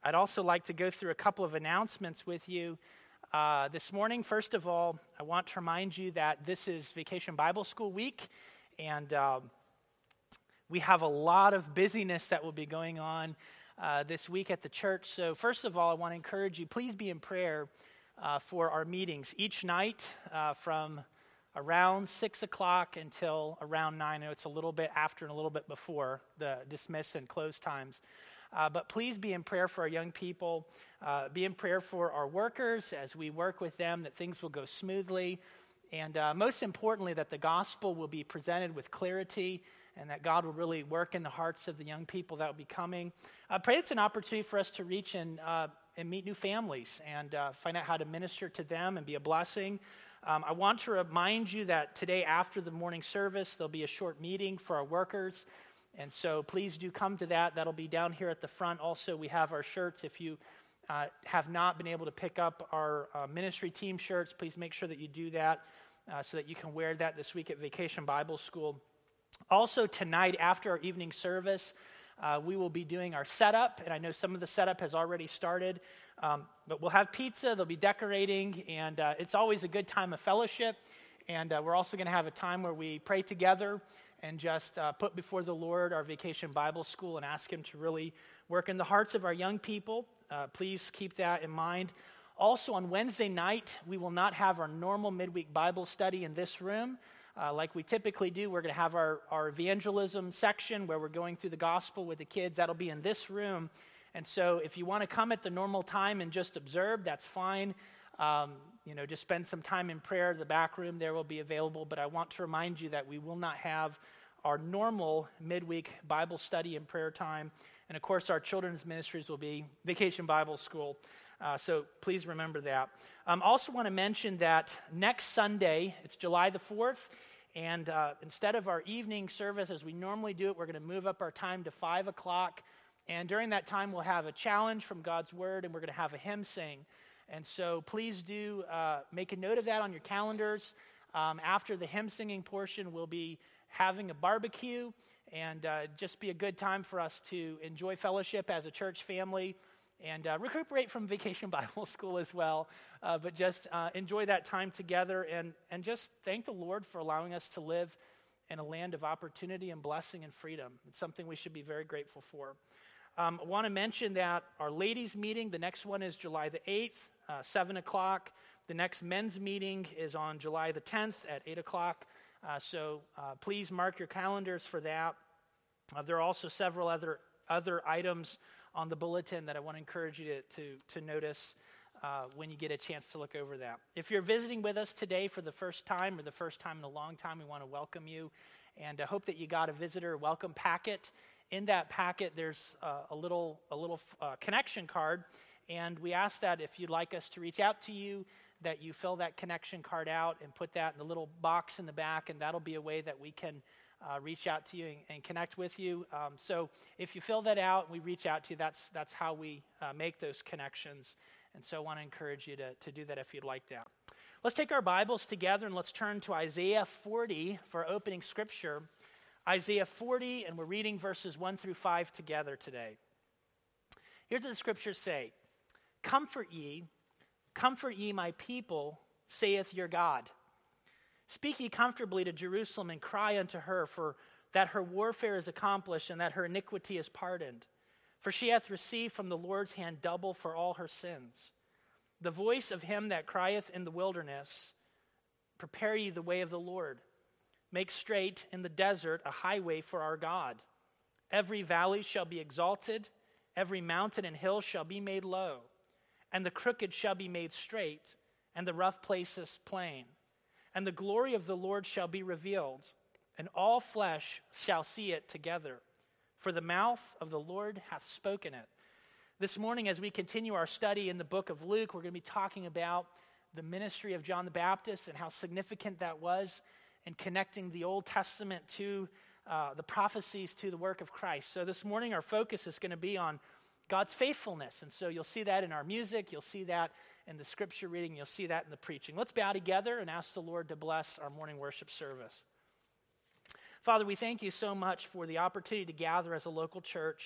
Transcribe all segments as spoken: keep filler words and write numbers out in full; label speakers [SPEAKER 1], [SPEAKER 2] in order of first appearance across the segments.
[SPEAKER 1] I'd also like to go through a couple of announcements with you uh, this morning. First of all, I want to remind you that this is Vacation Bible School week, and um, we have a lot of busyness that will be going on uh, this week at the church. So first of all, I want to encourage you, please be in prayer uh, for our meetings each night uh, from around six o'clock until around nine. I know it's a little bit after and a little bit before the dismiss and close times. Uh, but please be in prayer for our young people. Uh, be in prayer for our workers as we work with them, that things will go smoothly. And uh, most importantly, that the gospel will be presented with clarity and that God will really work in the hearts of the young people that will be coming. I pray it's an opportunity for us to reach and, uh, and meet new families and uh, find out how to minister to them and be a blessing. Um, I want to remind you that today after the morning service, there'll be a short meeting for our workers. And so please do come to that. That'll be down here at the front. Also, we have our shirts. If you uh, have not been able to pick up our uh, ministry team shirts, please make sure that you do that uh, so that you can wear that this week at Vacation Bible School. Also, tonight after our evening service, uh, we will be doing our setup. And I know some of the setup has already started. Um, but we'll have pizza. They'll be decorating. And uh, it's always a good time of fellowship. And uh, we're also going to have a time where we pray together and just uh, put before the Lord our Vacation Bible School and ask Him to really work in the hearts of our young people. Uh, please keep that in mind. Also, on Wednesday night, we will not have our normal midweek Bible study in this room. Uh, like we typically do, we're going to have our, our evangelism section where we're going through the gospel with the kids. That'll be in this room. And so if you want to come at the normal time and just observe, that's fine. Um, you know, just spend some time in prayer. The back room there will be available. But I want to remind you that we will not have our normal midweek Bible study and prayer time. And of course, our children's ministries will be Vacation Bible School. Uh, so please remember that. I um, also want to mention that next Sunday, it's July the fourth. And uh, instead of our evening service as we normally do it, we're going to move up our time to five o'clock. And during that time, we'll have a challenge from God's Word, and we're going to have a hymn sing. And so please do uh, make a note of that on your calendars. Um, after the hymn singing portion, we'll be having a barbecue, and uh, just be a good time for us to enjoy fellowship as a church family and uh, recuperate from Vacation Bible School as well. Uh, but just uh, enjoy that time together and, and just thank the Lord for allowing us to live in a land of opportunity and blessing and freedom. It's something we should be very grateful for. Um, I want to mention that our ladies' meeting, the next one is July the eighth. Uh, seven o'clock. The next men's meeting is on July the tenth at eight o'clock. Uh, so uh, please mark your calendars for that. Uh, there are also several other other items on the bulletin that I want to encourage you to, to, to notice uh, when you get a chance to look over that. If you're visiting with us today for the first time or the first time in a long time, we want to welcome you. And I hope that you got a visitor welcome packet. In that packet, there's uh, a little, a little uh, connection card. And we ask that if you'd like us to reach out to you, that you fill that connection card out and put that in the little box in the back, and that'll be a way that we can uh, reach out to you and, and connect with you. Um, so if you fill that out and we reach out to you, that's that's how we uh, make those connections. And so I want to encourage you to, to do that if you'd like that. Let's take our Bibles together and let's turn to Isaiah forty for our opening scripture. Isaiah forty, and we're reading verses one through five together today. Here's what the scriptures say. Comfort ye, comfort ye my people, saith your God. Speak ye comfortably to Jerusalem, and cry unto her, for that her warfare is accomplished, and that her iniquity is pardoned. For she hath received from the Lord's hand double for all her sins. The voice of him that crieth in the wilderness, prepare ye the way of the Lord. Make straight in the desert a highway for our God. Every valley shall be exalted, every mountain and hill shall be made low. And the crooked shall be made straight, and the rough places plain. And the glory of the Lord shall be revealed, and all flesh shall see it together. For the mouth of the Lord hath spoken it. This morning, as we continue our study in the book of Luke, we're going to be talking about the ministry of John the Baptist and how significant that was in connecting the Old Testament to uh, the prophecies to the work of Christ. So this morning, our focus is going to be on God's faithfulness. And so you'll see that in our music, you'll see that in the scripture reading, you'll see that in the preaching. Let's bow together and ask the Lord to bless our morning worship service. Father, we thank you so much for the opportunity to gather as a local church.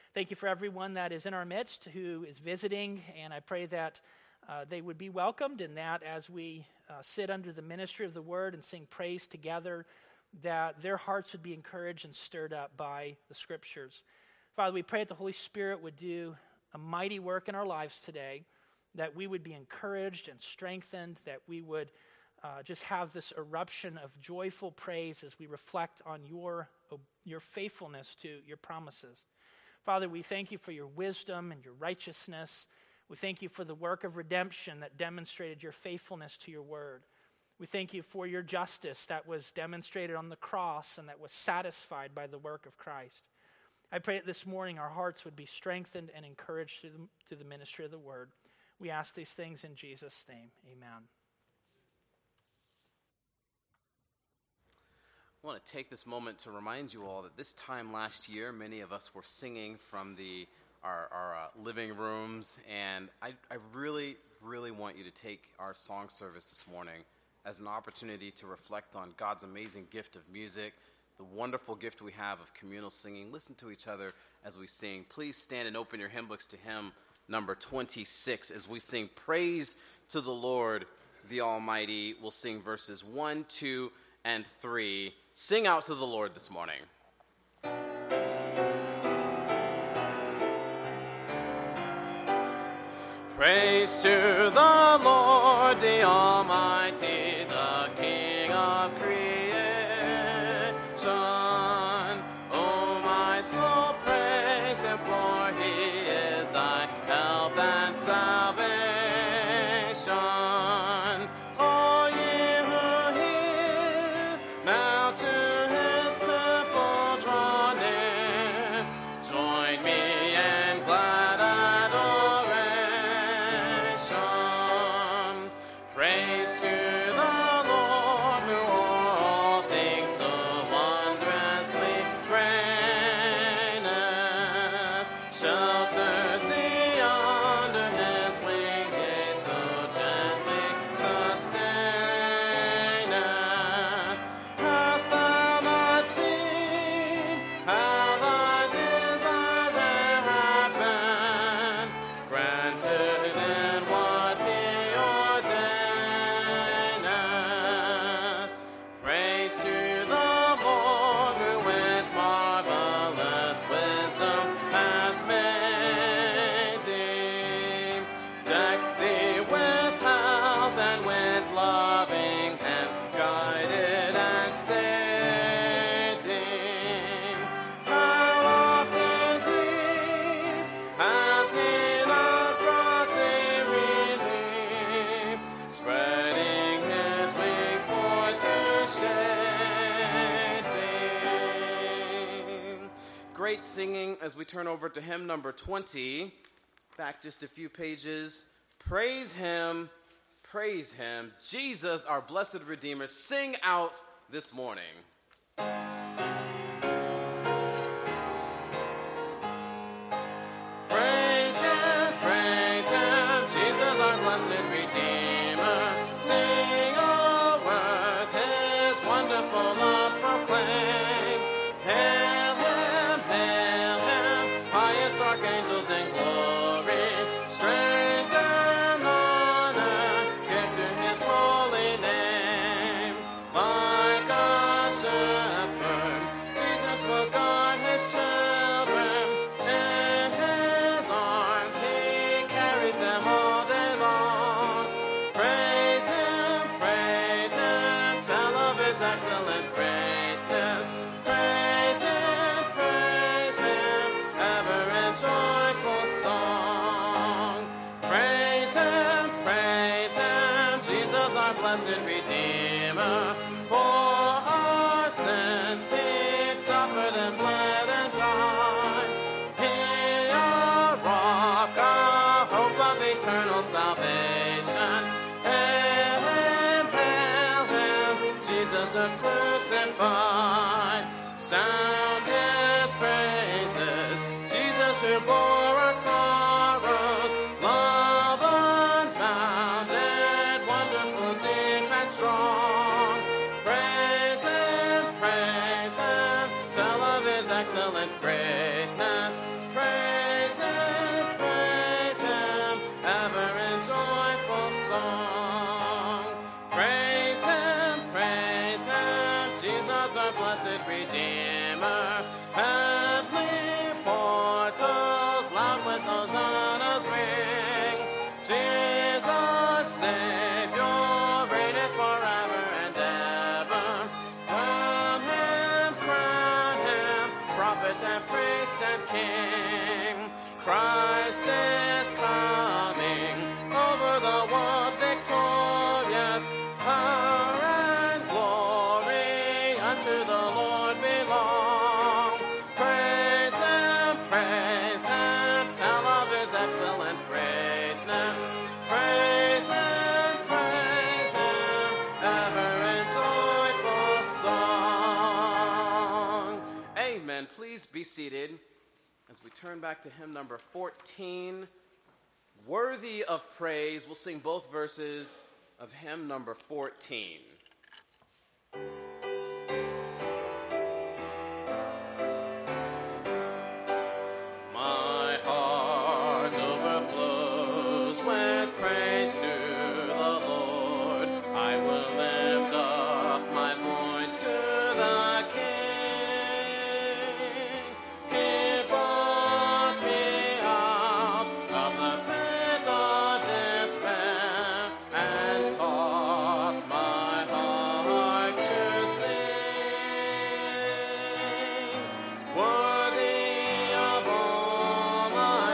[SPEAKER 1] Thank you for everyone that is in our midst who is visiting, and I pray that uh, they would be welcomed, and that as we uh, sit under the ministry of the word and sing praise together, that their hearts would be encouraged and stirred up by the scriptures. Father, we pray that the Holy Spirit would do a mighty work in our lives today, that we would be encouraged and strengthened, that we would uh, just have this eruption of joyful praise as we reflect on your, your faithfulness to your promises. Father, we thank you for your wisdom and your righteousness. We thank you for the work of redemption that demonstrated your faithfulness to your word. We thank you for your justice that was demonstrated on the cross and that was satisfied by the work of Christ. I pray that this morning our hearts would be strengthened and encouraged through the, through the ministry of the word. We ask these things in Jesus' name. Amen.
[SPEAKER 2] I want to take this moment to remind you all that this time last year, many of us were singing from the our, our uh, living rooms, and I, I really, really want you to take our song service this morning as an opportunity to reflect on God's amazing gift of music, the wonderful gift we have of communal singing. Listen to each other as we sing. Please stand and open your hymn books to hymn number twenty-six as we sing Praise to the Lord, the Almighty. We'll sing verses one, two, and three. Sing out to the Lord this morning. Praise to the Lord, the Almighty, the King of creation. O my soul, praise him, for he is thy help and salvation. All ye who hear, now to his temple draw near. Join me in glad adoration. Praise to the Lord, who o'er all things so wondrously reigneth. Shelters thee under his wings, yea, so gently sustaineth. Hast thou not seen how thy desires have been granted in what he ordaineth? Praise to the Lord, who with marvelous wisdom hath made thee. Decked thee with health and with loving hand, guided and stayed thee. How often grief hath he not brought thee relief, spreading his wings for to shade thee. Great singing as we turn over to hymn number twenty. Back just a few pages. Praise him, praise him, Jesus, our blessed Redeemer. Sing out this morning. Praise him, praise him, Jesus, our blessed Redeemer. Sing, O earth, his wonderful love proclaim. Hail him, hail him, highest archangels in glory. Strength and honor give to his holy name. Like a shepherd, Jesus will guard his children. In his arms he carries them all day long. Praise him, praise him, tell of his excellent greatness. Praise him, praise him, ever in joyful song. Praise him, praise him, Jesus, our blessed Redeemer. For our sins he suffered and bled and died. He, our rock, our hope of eternal salvation. Hail him, hail him, Jesus the crucified. Sound his praises, Jesus who bore our sorrows. Love unbounded, wonderful, deep and strong. Praise him, praise him, tell of his excellent greatness. Praise prophet and priest and king. Christ is coming over the world victorious. Power and glory unto the Lord belong. Praise him, praise him, tell of his excellent greatness. Praise him, praise him, ever in joyful song. Amen. Please be seated as we turn back to hymn number fourteen, Worthy of Praise. We'll sing both verses of hymn number fourteen. My heart overflows with praise to the Lord. I will lift up my voice to the King. He brought me out of the pit of despair and taught my heart to sing. Worthy of all my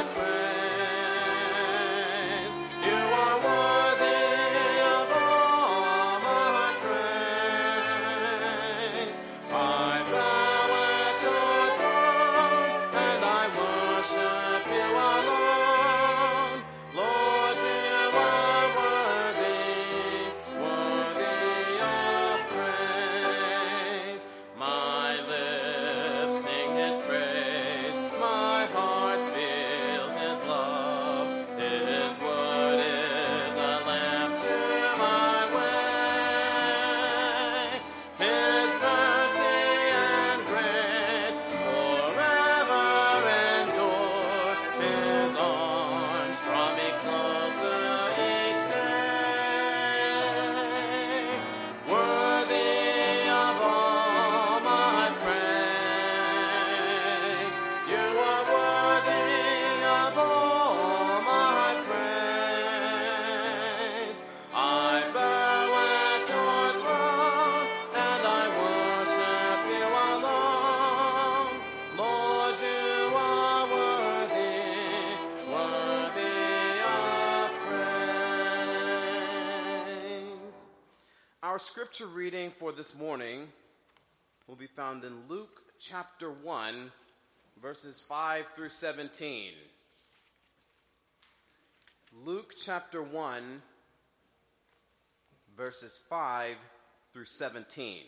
[SPEAKER 2] praise, you are worthy of all my praise. I bow at your throne and I worship you alone. Lord, you are worthy, worthy of praise. My lips sing his praise, my heart feels his love. His word is a lamp to my way. His mercy and grace forever endure. His arms draw me closer each day. Worthy of all my praise, you are worthy of all my praise. I bow at your throne and I worship you alone. Lord, you are worthy, worthy of praise. Our scripture reading for this morning will be found in Luke chapter one, verses five through seventeen. Luke chapter one, verses five through seventeen.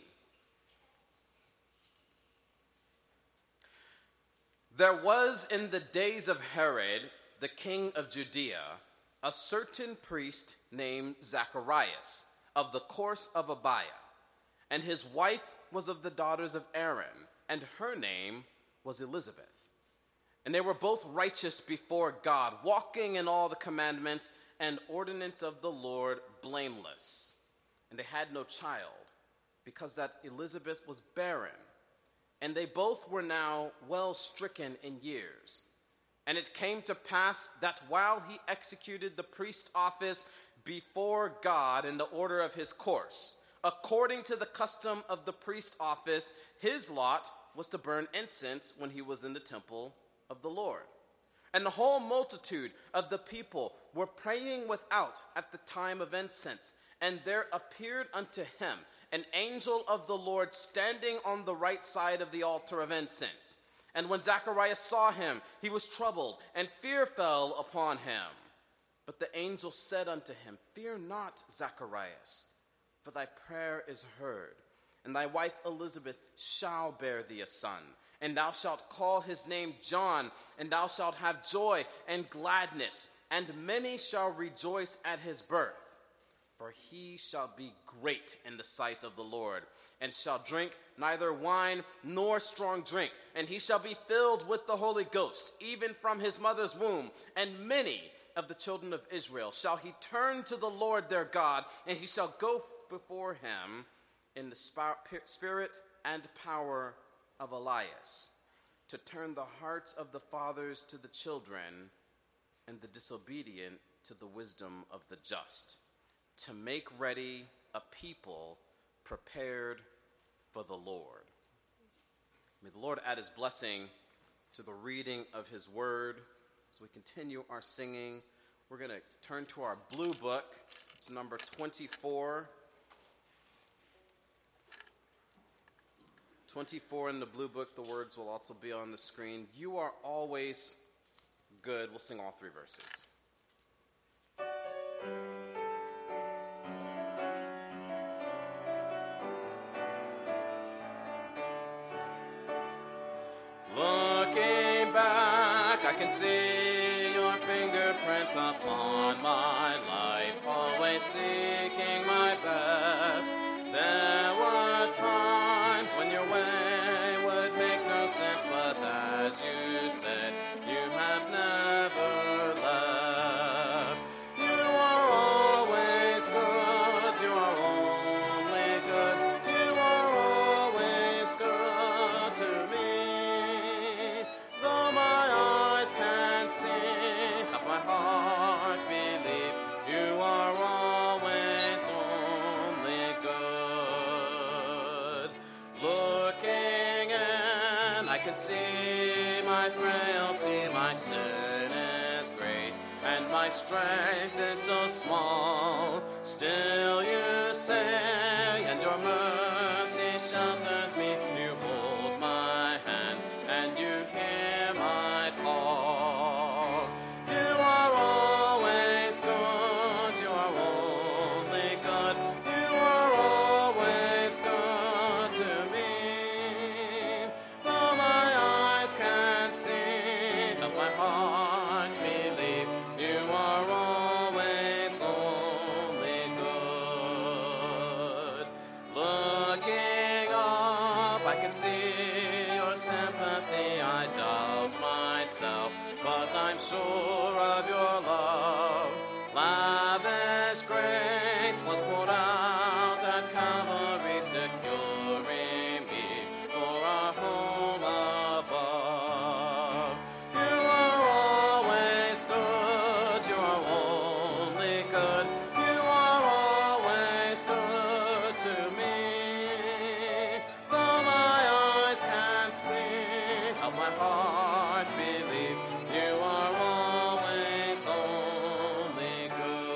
[SPEAKER 2] There was in the days of Herod, the king of Judea, a certain priest named Zacharias, of the course of Abiah, and his wife was of the daughters of Aaron, and her name was Elizabeth. And they were both righteous before God, walking in all the commandments and ordinance of the Lord blameless. And they had no child, because that Elizabeth was barren, and they both were now well stricken in years. And it came to pass that while he executed the priest's office before God in the order of his course, according to the custom of the priest's office, his lot was to burn incense when he was in the temple of the Lord. And the whole multitude of the people were praying without at the time of incense. And there appeared unto him an angel of the Lord standing on the right side of the altar of incense. And when Zacharias saw him, he was troubled, and fear fell upon him. But the angel said unto him, Fear not, Zacharias, for thy prayer is heard, and thy wife Elizabeth shall bear thee a son, and thou shalt call his name John, and thou shalt have joy and gladness, and many shall rejoice at his birth. For he shall be great in the sight of the Lord, and shall drink neither wine nor strong drink, and he shall be filled with the Holy Ghost, even from his mother's womb, and many of the children of Israel shall he turn to the Lord their God, and he shall go before him in the spirit and power of Elias, to turn the hearts of the fathers to the children, and the disobedient to the wisdom of the just, to make ready a people prepared for the Lord. May the Lord add his blessing to the reading of his word. As we continue our singing, we're going to turn to our blue book. It's number twenty-four. twenty-four in the blue book. The words will also be on the screen. You are always good. We'll sing all three verses. Looking back, I can see your fingerprints upon my life, always seeking my best. There were times when your way would make no sense, but as you said, you have never left. You are always good, you are only good, you are always good to me. Though my eyes can't see, help my heart believe, you are always only good. Looking in, I can see my frailty, my sin is great, and my strength is so small. Still you say, and your mercy shelters me, you hold my hand, and you hear my call. You are always good, you are only good, you are always good to me. Though my eyes can't see, help my heart believe, you are always only good. Looking up, I can see your sympathy, I doubt myself, but I'm sure of your love. Lavish grace was poured out at Calvary, securing me for a home above. You are always good, you are only good, you are always good to me. Though my eyes can't see, help my heart believe, you are always only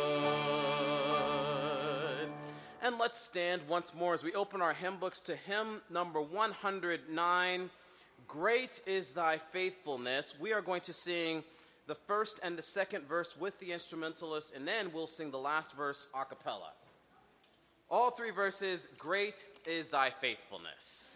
[SPEAKER 2] good. And let's stand once more as we open our hymn books to hymn number one hundred nine, Great is Thy Faithfulness. We are going to sing the first and the second verse with the instrumentalists, and then we'll sing the last verse a cappella. All three verses, Great is Thy Faithfulness.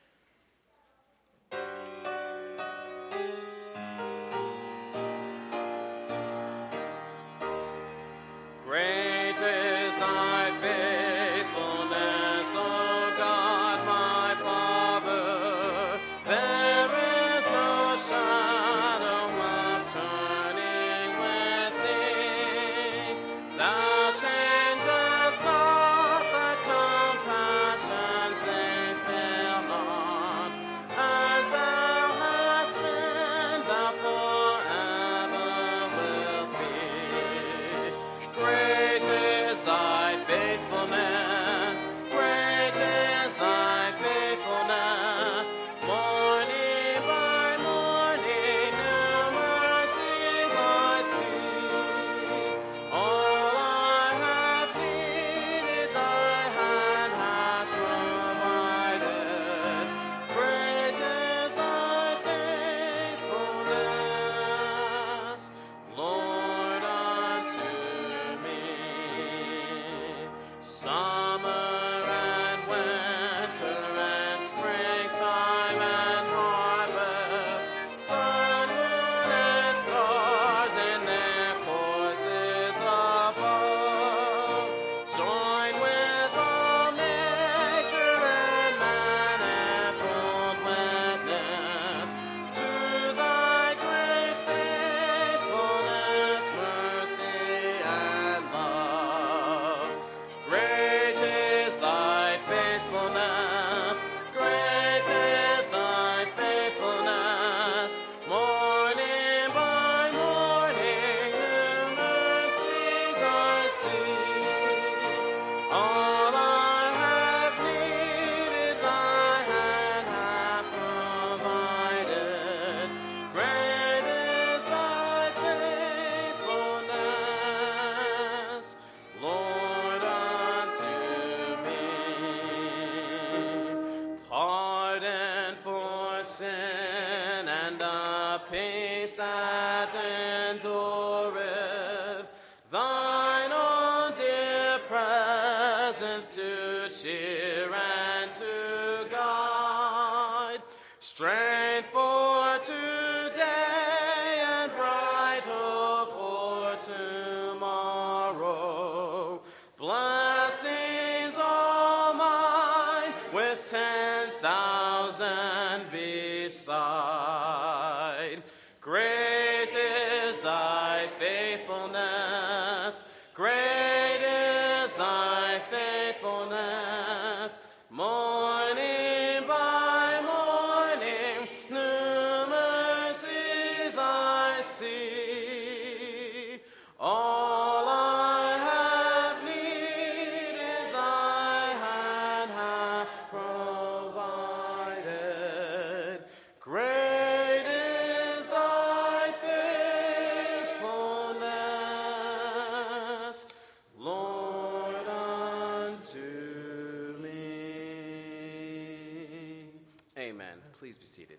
[SPEAKER 2] Great is thy faithfulness, O God, my Father. There is no shadow of turning with thee. Thou changest not, thy compassions, they fail peace that endureth, thine own dear presence to cheer and to guide, strength for today and bright hope for tomorrow, blessings all mine with ten thousand beside. Great is thy faithfulness, great is thy faithfulness, morning by morning, new mercies I see. All I have needed, thy hand hath provided. Great is thy faithfulness, Lord, unto me. Amen. Please be seated.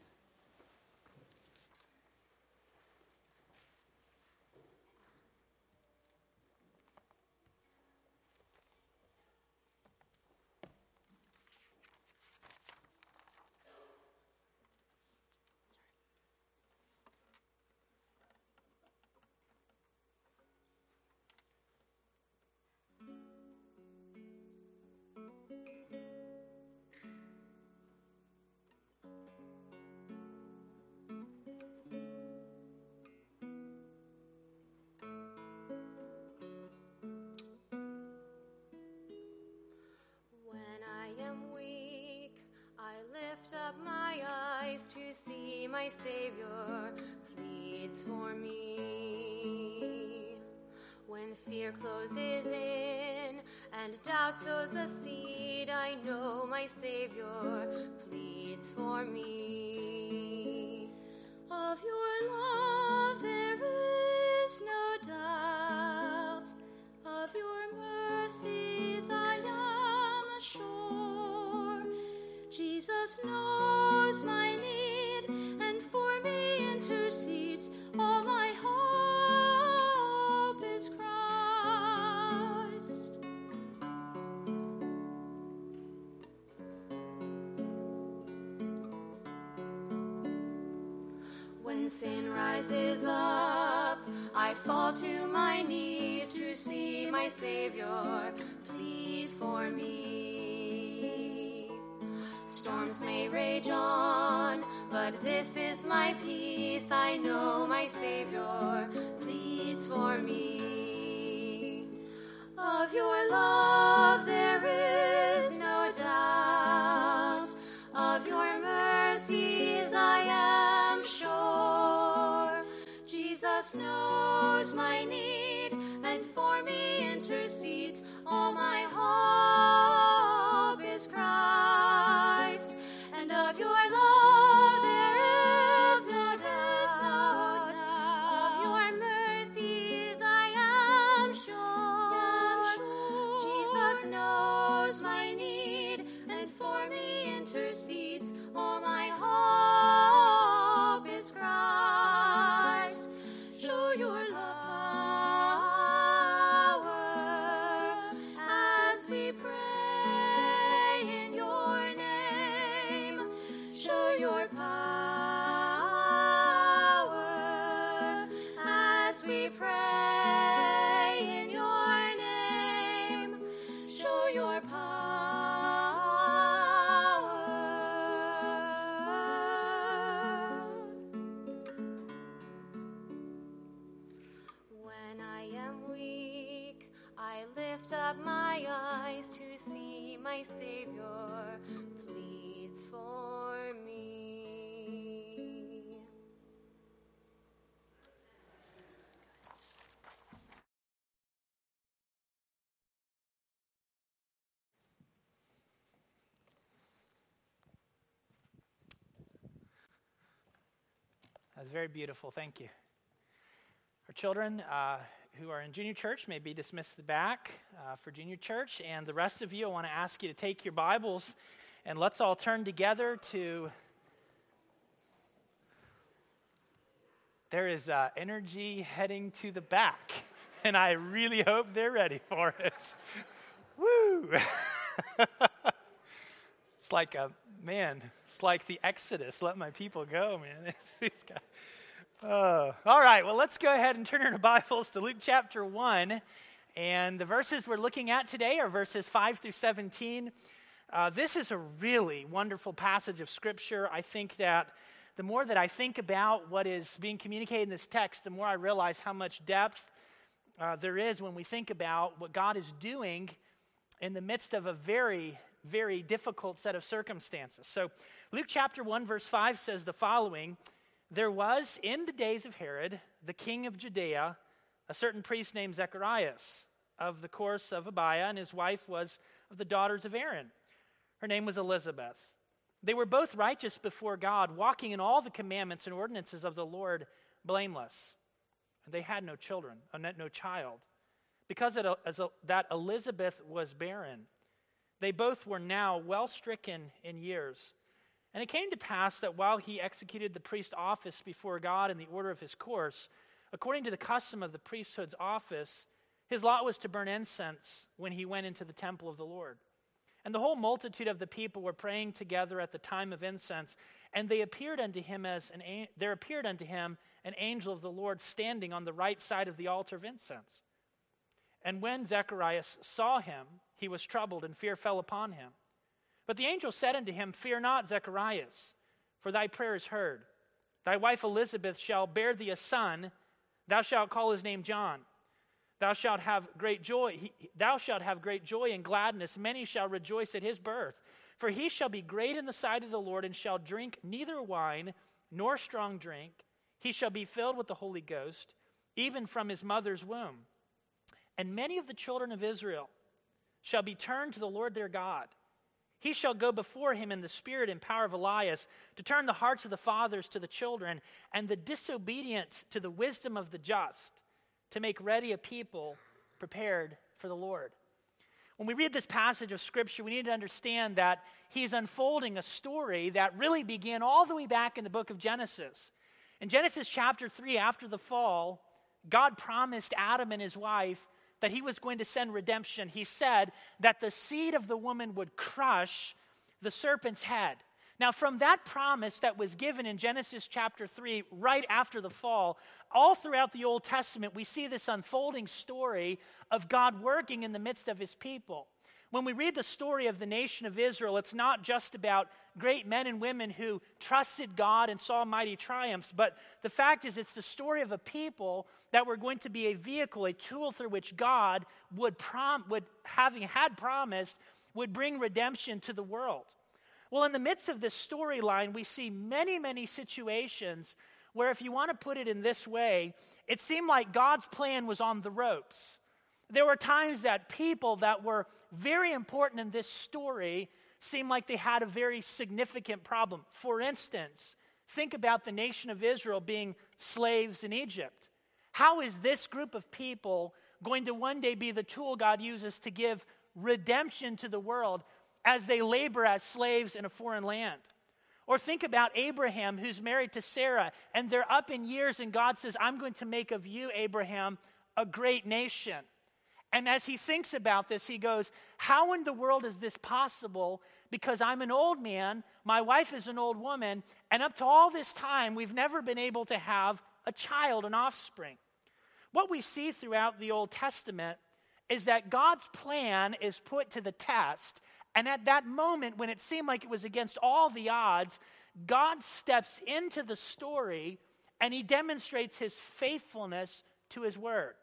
[SPEAKER 3] When I am weak, I lift up my eyes to see my Savior pleads for me. When fear closes in and doubt sows a seed, I know my Savior pleads for me. Of your love there is no doubt, of your mercies I am sure. Jesus knows my need and for me intercedes. All my hope is Christ. When sin rises up, I fall to my knees to see my Savior plead for me. Storms may rage on, but this is my peace. I know my Savior pleads for me. Of your love there is no doubt, of your mercies I am sure. Jesus knows my need and for me intercedes. All my hope is Christ, and of your love there is no doubt, of your mercies I am sure. Jesus knows my need and for me intercedes. All my hope is Christ. Show your power as we pray in your name. Show your power as we pray in your name. Show your power. When I am weak, I lift up my eyes to see my Savior pleads for me.
[SPEAKER 1] That's very beautiful. Thank you. Our children uh, who are in junior church may be dismissed to the back uh, for junior church. And the rest of you, I want to ask you to take your Bibles and let's all turn together to there is uh, energy heading to the back, and I really hope they're ready for it. Woo! It's like a, man, it's like the Exodus. Let my people go, man. These guys. Uh, all right, well, let's go ahead and turn our Bibles to Luke chapter one. And the verses we're looking at today are verses five through seventeen. Uh, this is a really wonderful passage of Scripture. I think that the more that I think about what is being communicated in this text, the more I realize how much depth uh, there is when we think about what God is doing in the midst of a very, very difficult set of circumstances. So Luke chapter one, verse five says the following: There was in the days of Herod, the king of Judea, a certain priest named Zacharias of the course of Abiah, and his wife was of the daughters of Aaron. Her name was Elizabeth. They were both righteous before God, walking in all the commandments and ordinances of the Lord blameless. And they had no children, no child, because that Elizabeth was barren. They both were now well stricken in years. And it came to pass that while he executed the priest's office before God in the order of his course, according to the custom of the priesthood's office, his lot was to burn incense when he went into the temple of the Lord. And the whole multitude of the people were praying together at the time of incense, and they appeared unto him as an there appeared unto him an angel of the Lord standing on the right side of the altar of incense. And when Zacharias saw him, he was troubled, and fear fell upon him. But the angel said unto him, Fear not, Zacharias, for thy prayer is heard. Thy wife Elizabeth shall bear thee a son. Thou shalt call his name John. Thou shalt have great joy. He, thou shalt have great joy and gladness. Many shall rejoice at his birth. For he shall be great in the sight of the Lord, and shall drink neither wine nor strong drink. He shall be filled with the Holy Ghost, even from his mother's womb. And many of the children of Israel shall be turned to the Lord their God. He shall go before him in the spirit and power of Elias, to turn the hearts of the fathers to the children, and the disobedient to the wisdom of the just, to make ready a people prepared for the Lord. When we read this passage of Scripture, we need to understand that he's unfolding a story that really began all the way back in the book of Genesis. In Genesis chapter three, after the fall, God promised Adam and his wife that he was going to send redemption. He said that the seed of the woman would crush the serpent's head. Now, from that promise that was given in Genesis chapter three, right after the fall, all throughout the Old Testament, we see this unfolding story of God working in the midst of his people. When we read the story of the nation of Israel, it's not just about great men and women who trusted God and saw mighty triumphs, but the fact is it's the story of a people that were going to be a vehicle, a tool through which God would, prom- would having had promised, would bring redemption to the world. Well, in the midst of this storyline, we see many, many situations where, if you want to put it in this way, it seemed like God's plan was on the ropes. There were times that people that were very important in this story seemed like they had a very significant problem. For instance, think about the nation of Israel being slaves in Egypt. How is this group of people going to one day be the tool God uses to give redemption to the world as they labor as slaves in a foreign land? Or think about Abraham, who's married to Sarah, and they're up in years, and God says, I'm going to make of you, Abraham, a great nation. And as he thinks about this, he goes, how in the world is this possible? Because I'm an old man, my wife is an old woman, and up to all this time, we've never been able to have a child, an offspring. What we see throughout the Old Testament is that God's plan is put to the test. And at that moment, when it seemed like it was against all the odds, God steps into the story and he demonstrates his faithfulness to his word.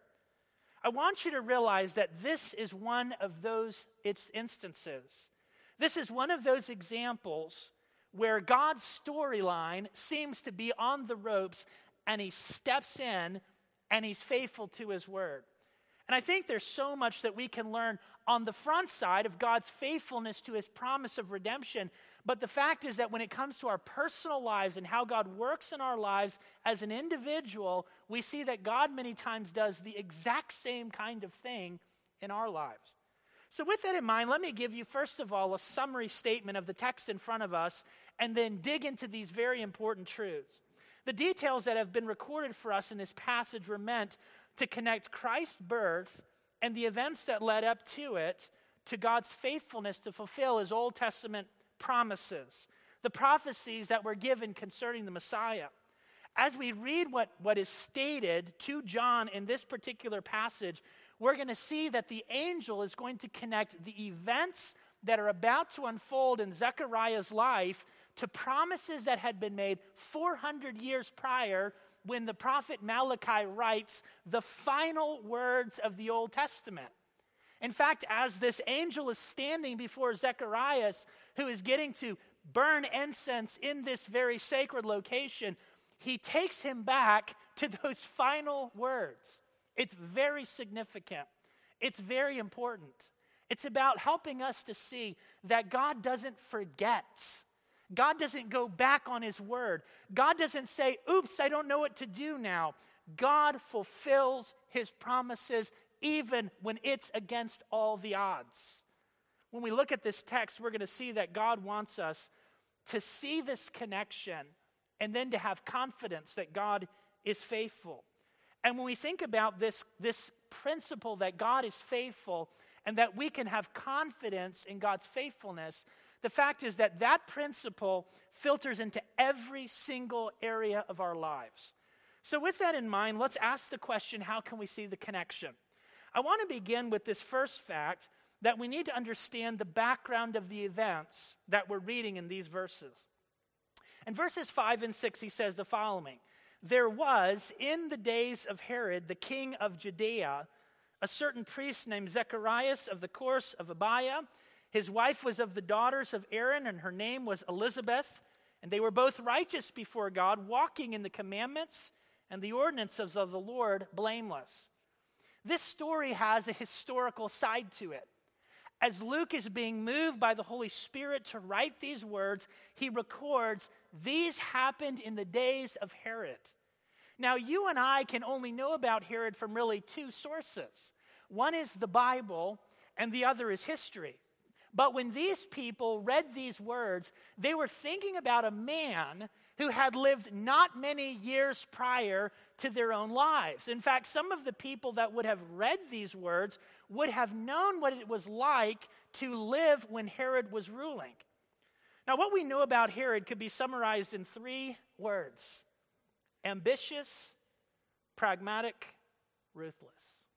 [SPEAKER 1] I want you to realize that this is one of those its instances. This is one of those examples where God's storyline seems to be on the ropes and he steps in and he's faithful to his word. And I think there's so much that we can learn on the front side of God's faithfulness to his promise of redemption. But the fact is that when it comes to our personal lives and how God works in our lives as an individual, we see that God many times does the exact same kind of thing in our lives. So with that in mind, let me give you, first of all, a summary statement of the text in front of us, and then dig into these very important truths. The details that have been recorded for us in this passage were meant to connect Christ's birth and the events that led up to it to God's faithfulness to fulfill his Old Testament promises, the prophecies that were given concerning the Messiah. As we read what, what is stated to John in this particular passage, we're going to see that the angel is going to connect the events that are about to unfold in Zechariah's life to promises that had been made four hundred years prior, when the prophet Malachi writes the final words of the Old Testament. In fact, as this angel is standing before Zechariah, who is getting to burn incense in this very sacred location, he takes him back to those final words. It's very significant. It's very important. It's about helping us to see that God doesn't forget. God doesn't go back on his word. God doesn't say, oops, I don't know what to do now. God fulfills his promises even when it's against all the odds. When we look at this text, we're going to see that God wants us to see this connection and then to have confidence that God is faithful. And when we think about this, this principle that God is faithful and that we can have confidence in God's faithfulness, the fact is that that principle filters into every single area of our lives. So with that in mind, let's ask the question, how can we see the connection? I want to begin with this first fact, that we need to understand the background of the events that we're reading in these verses. In verses five and six, he says the following: there was, in the days of Herod, the king of Judea, a certain priest named Zacharias of the course of Abiah. His wife was of the daughters of Aaron, and her name was Elizabeth. And they were both righteous before God, walking in the commandments and the ordinances of the Lord blameless. This story has a historical side to it. As Luke is being moved by the Holy Spirit to write these words, he records, these happened in the days of Herod. Now, you and I can only know about Herod from really two sources. One is the Bible, and the other is history. But when these people read these words, they were thinking about a man who had lived not many years prior to their own lives. In fact, some of the people that would have read these words would have known what it was like to live when Herod was ruling. Now, what we know about Herod could be summarized in three words: ambitious, pragmatic, ruthless.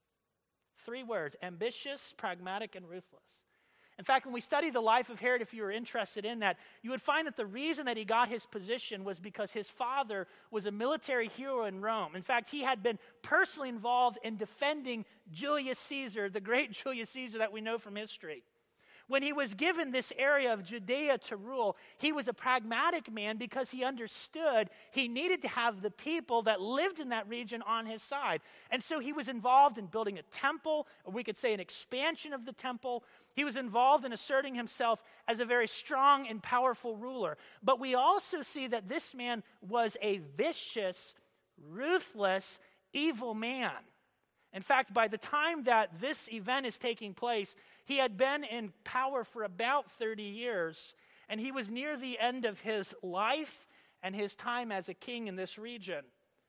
[SPEAKER 1] Three words: ambitious, pragmatic, and ruthless. In fact, when we study the life of Herod, if you were interested in that, you would find that the reason that he got his position was because his father was a military hero in Rome. In fact, he had been personally involved in defending Julius Caesar, the great Julius Caesar that we know from history. When he was given this area of Judea to rule, he was a pragmatic man because he understood he needed to have the people that lived in that region on his side. And so he was involved in building a temple, or we could say an expansion of the temple. He was involved in asserting himself as a very strong and powerful ruler. But we also see that this man was a vicious, ruthless, evil man. In fact, by the time that this event is taking place, he had been in power for about thirty years, and he was near the end of his life and his time as a king in this region.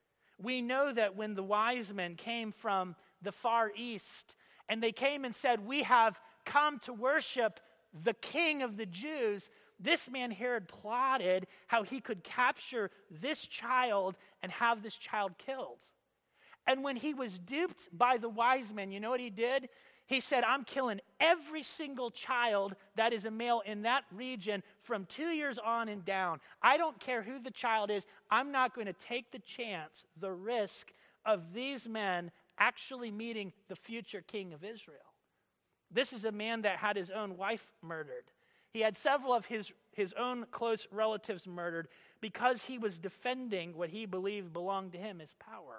[SPEAKER 1] We know that when the wise men came from the far east, and they came and said, "We have come to worship the King of the Jews," this man Herod plotted how he could capture this child and have this child killed. And when he was duped by the wise men, you know what he did? He said, "I'm killing every single child that is a male in that region from two years on and down. I don't care who the child is. I'm not going to take the chance, the risk of these men actually meeting the future king of Israel." This is a man that had his own wife murdered. He had several of his, his own close relatives murdered because he was defending what he believed belonged to him, his power.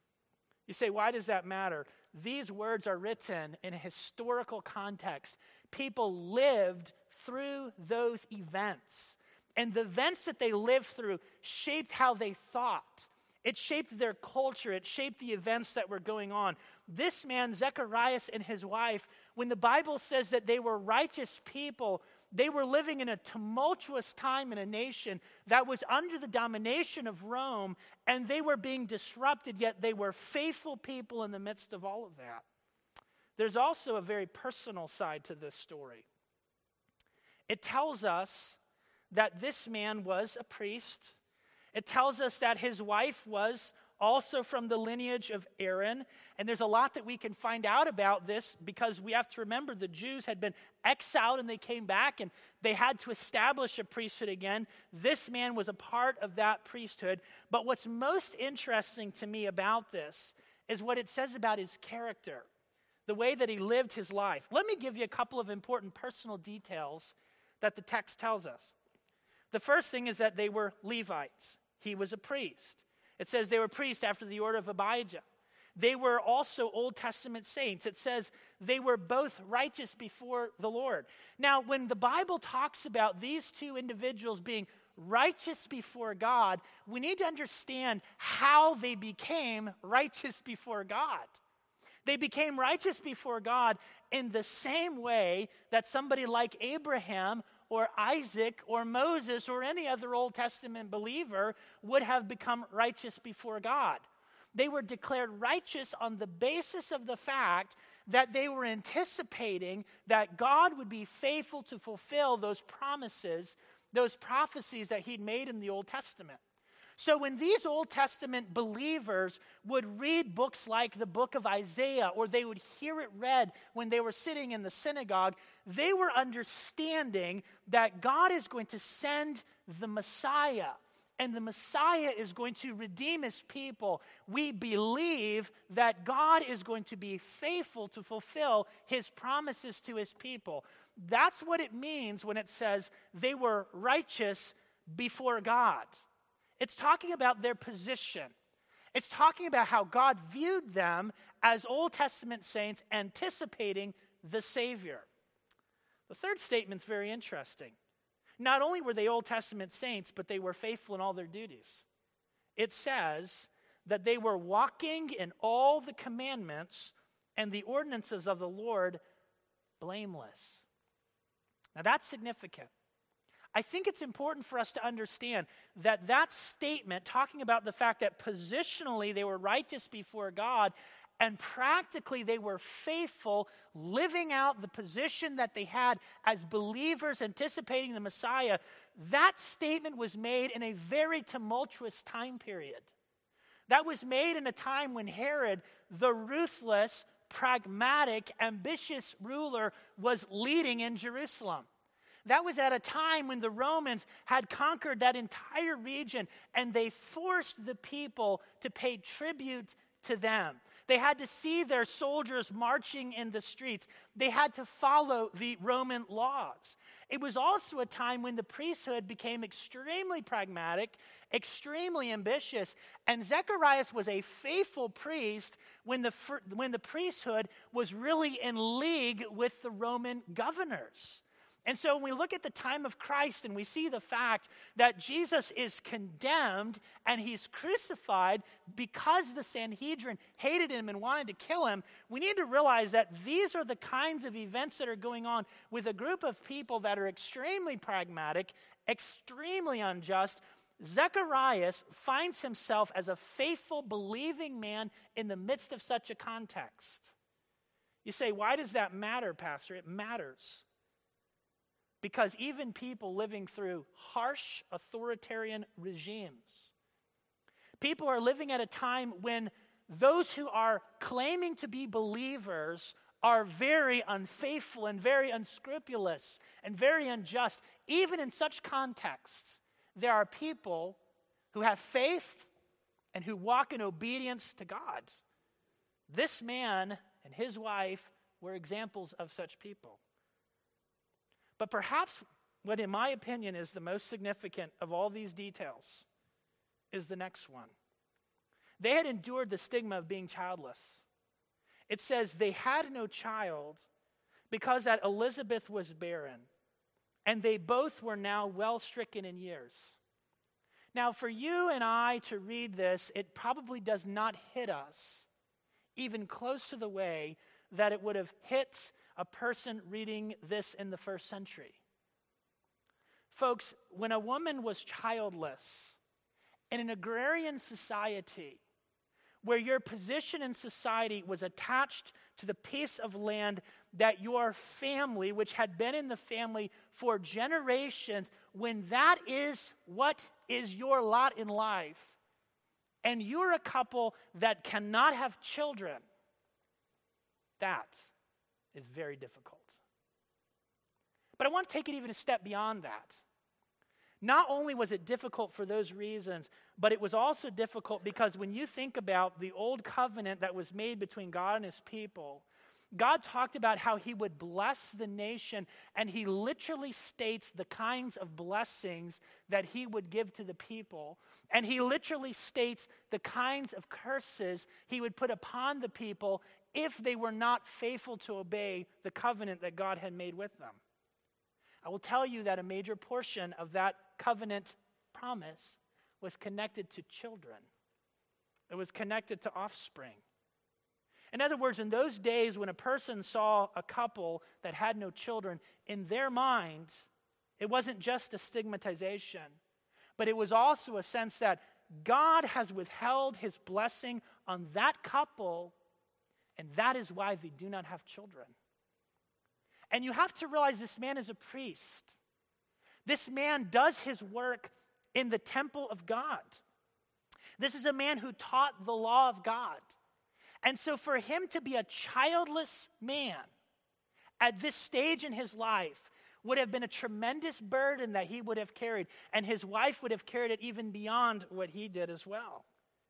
[SPEAKER 1] You say, why does that matter? These words are written in a historical context. People lived through those events. And the events that they lived through shaped how they thought. It shaped their culture. It shaped the events that were going on. This man, Zacharias, and his wife, when the Bible says that they were righteous people, They were living in a tumultuous time in a nation that was under the domination of Rome, and they were being disrupted, yet they were faithful people in the midst of all of that. There's also a very personal side to this story. It tells us that this man was a priest. It tells us that his wife was also from the lineage of Aaron. And there's a lot that we can find out about this because we have to remember the Jews had been exiled and they came back and they had to establish a priesthood again. This man was a part of that priesthood. But what's most interesting to me about this is what it says about his character, the way that he lived his life. Let me give you a couple of important personal details that the text tells us. The first thing is that they were Levites. He was a priest. It says they were priests after the order of Abijah. They were also Old Testament saints. It says they were both righteous before the Lord. Now, when the Bible talks about these two individuals being righteous before God, we need to understand how they became righteous before God. They became righteous before God in the same way that somebody like Abraham or Isaac or Moses or any other Old Testament believer would have become righteous before God. They were declared righteous on the basis of the fact that they were anticipating that God would be faithful to fulfill those promises, those prophecies that he'd made in the Old Testament. So when these Old Testament believers would read books like the book of Isaiah, or they would hear it read when they were sitting in the synagogue, they were understanding that God is going to send the Messiah, and the Messiah is going to redeem his people. We believe that God is going to be faithful to fulfill his promises to his people. That's what it means when it says they were righteous before God. It's talking about their position. It's talking about how God viewed them as Old Testament saints anticipating the Savior. The third statement's very interesting. Not only were they Old Testament saints, but they were faithful in all their duties. It says that they were walking in all the commandments and the ordinances of the Lord blameless. Now that's significant. I think it's important for us to understand that that statement, talking about the fact that positionally they were righteous before God and practically they were faithful, living out the position that they had as believers anticipating the Messiah, that statement was made in a very tumultuous time period. That was made in a time when Herod, the ruthless, pragmatic, ambitious ruler, was leading in Jerusalem. That was at a time when the Romans had conquered that entire region and they forced the people to pay tribute to them. They had to see their soldiers marching in the streets. They had to follow the Roman laws. It was also a time when the priesthood became extremely pragmatic, extremely ambitious, and Zechariah was a faithful priest when the, when the priesthood was really in league with the Roman governors. And so when we look at the time of Christ and we see the fact that Jesus is condemned and he's crucified because the Sanhedrin hated him and wanted to kill him, we need to realize that these are the kinds of events that are going on with a group of people that are extremely pragmatic, extremely unjust. Zechariah finds himself as a faithful, believing man in the midst of such a context. You say, why does that matter, Pastor? It matters. Because even people living through harsh authoritarian regimes, people are living at a time when those who are claiming to be believers are very unfaithful and very unscrupulous and very unjust. Even in such contexts, there are people who have faith and who walk in obedience to God. This man and his wife were examples of such people. But perhaps what, in my opinion, is the most significant of all these details is the next one. They had endured the stigma of being childless. It says they had no child because that Elizabeth was barren, and they both were now well stricken in years. Now, for you and I to read this, it probably does not hit us even close to the way that it would have hit a person reading this in the first century. Folks, when a woman was childless in an agrarian society where your position in society was attached to the piece of land that your family, which had been in the family for generations, when that is what is your lot in life, and you're a couple that cannot have children, that is very difficult. But I want to take it even a step beyond that. Not only was it difficult for those reasons, but it was also difficult because when you think about the old covenant that was made between God and his people, God talked about how he would bless the nation, and he literally states the kinds of blessings that he would give to the people. And he literally states the kinds of curses he would put upon the people if they were not faithful to obey the covenant that God had made with them. I will tell you that a major portion of that covenant promise was connected to children. It was connected to offspring. In other words, in those days when a person saw a couple that had no children, in their mind, it wasn't just a stigmatization, but it was also a sense that God has withheld his blessing on that couple, and that is why they do not have children. And you have to realize this man is a priest. This man does his work in the temple of God. This is a man who taught the law of God. And so for him to be a childless man at this stage in his life would have been a tremendous burden that he would have carried. And his wife would have carried it even beyond what he did as well.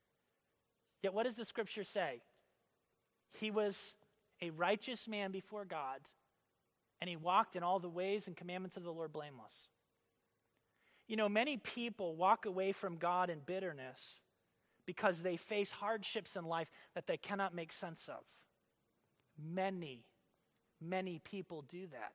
[SPEAKER 1] Yet what does the scripture say? He was a righteous man before God, and he walked in all the ways and commandments of the Lord blameless. You know, many people walk away from God in bitterness because they face hardships in life that they cannot make sense of. Many, many people do that.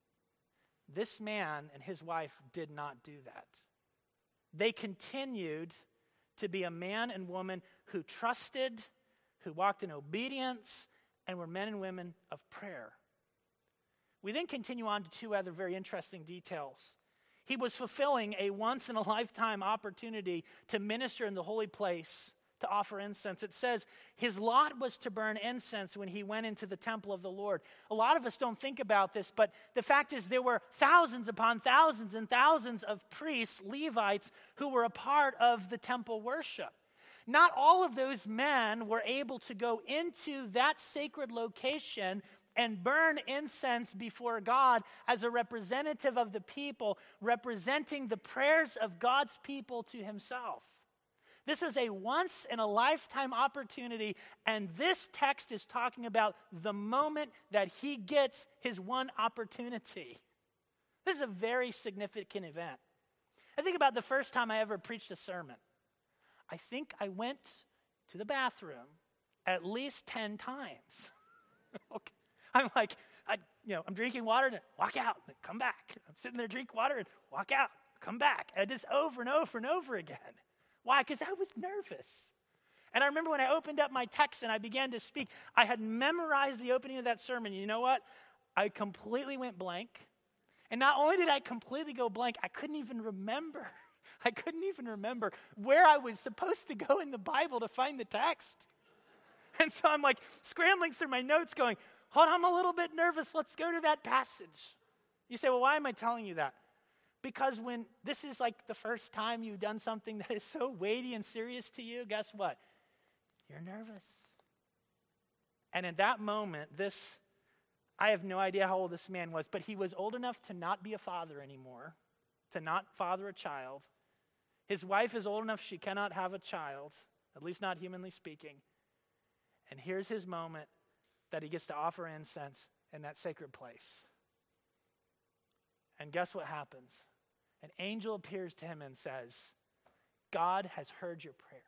[SPEAKER 1] This man and his wife did not do that. They continued to be a man and woman who trusted, who walked in obedience, and were men and women of prayer. We then continue on to two other very interesting details. He was fulfilling a once-in-a-lifetime opportunity to minister in the holy place, to offer incense. It says his lot was to burn incense when he went into the temple of the Lord. A lot of us don't think about this, but the fact is there were thousands upon thousands and thousands of priests, Levites, who were a part of the temple worship. Not all of those men were able to go into that sacred location and burn incense before God as a representative of the people, representing the prayers of God's people to himself. This is a once-in-a-lifetime opportunity, and this text is talking about the moment that he gets his one opportunity. This is a very significant event. I think about the first time I ever preached a sermon. I think I went to the bathroom at least ten times. Okay. I'm like, I, you know, I'm drinking water and walk out, and come back. I'm sitting there, drink water and walk out, come back. And just over and over and over again. Why? Because I was nervous. And I remember when I opened up my text and I began to speak, I had memorized the opening of that sermon. You know what? I completely went blank. And not only did I completely go blank, I couldn't even remember. I couldn't even remember where I was supposed to go in the Bible to find the text. And so I'm like scrambling through my notes going, hold on, I'm a little bit nervous. Let's go to that passage. You say, well, why am I telling you that? Because when this is like the first time you've done something that is so weighty and serious to you, guess what? You're nervous. And in that moment, this, I have no idea how old this man was, but he was old enough to not be a father anymore, to not father a child. His wife is old enough she cannot have a child, at least not humanly speaking. And here's his moment that he gets to offer incense in that sacred place. And guess what happens? An angel appears to him and says, God has heard your prayers.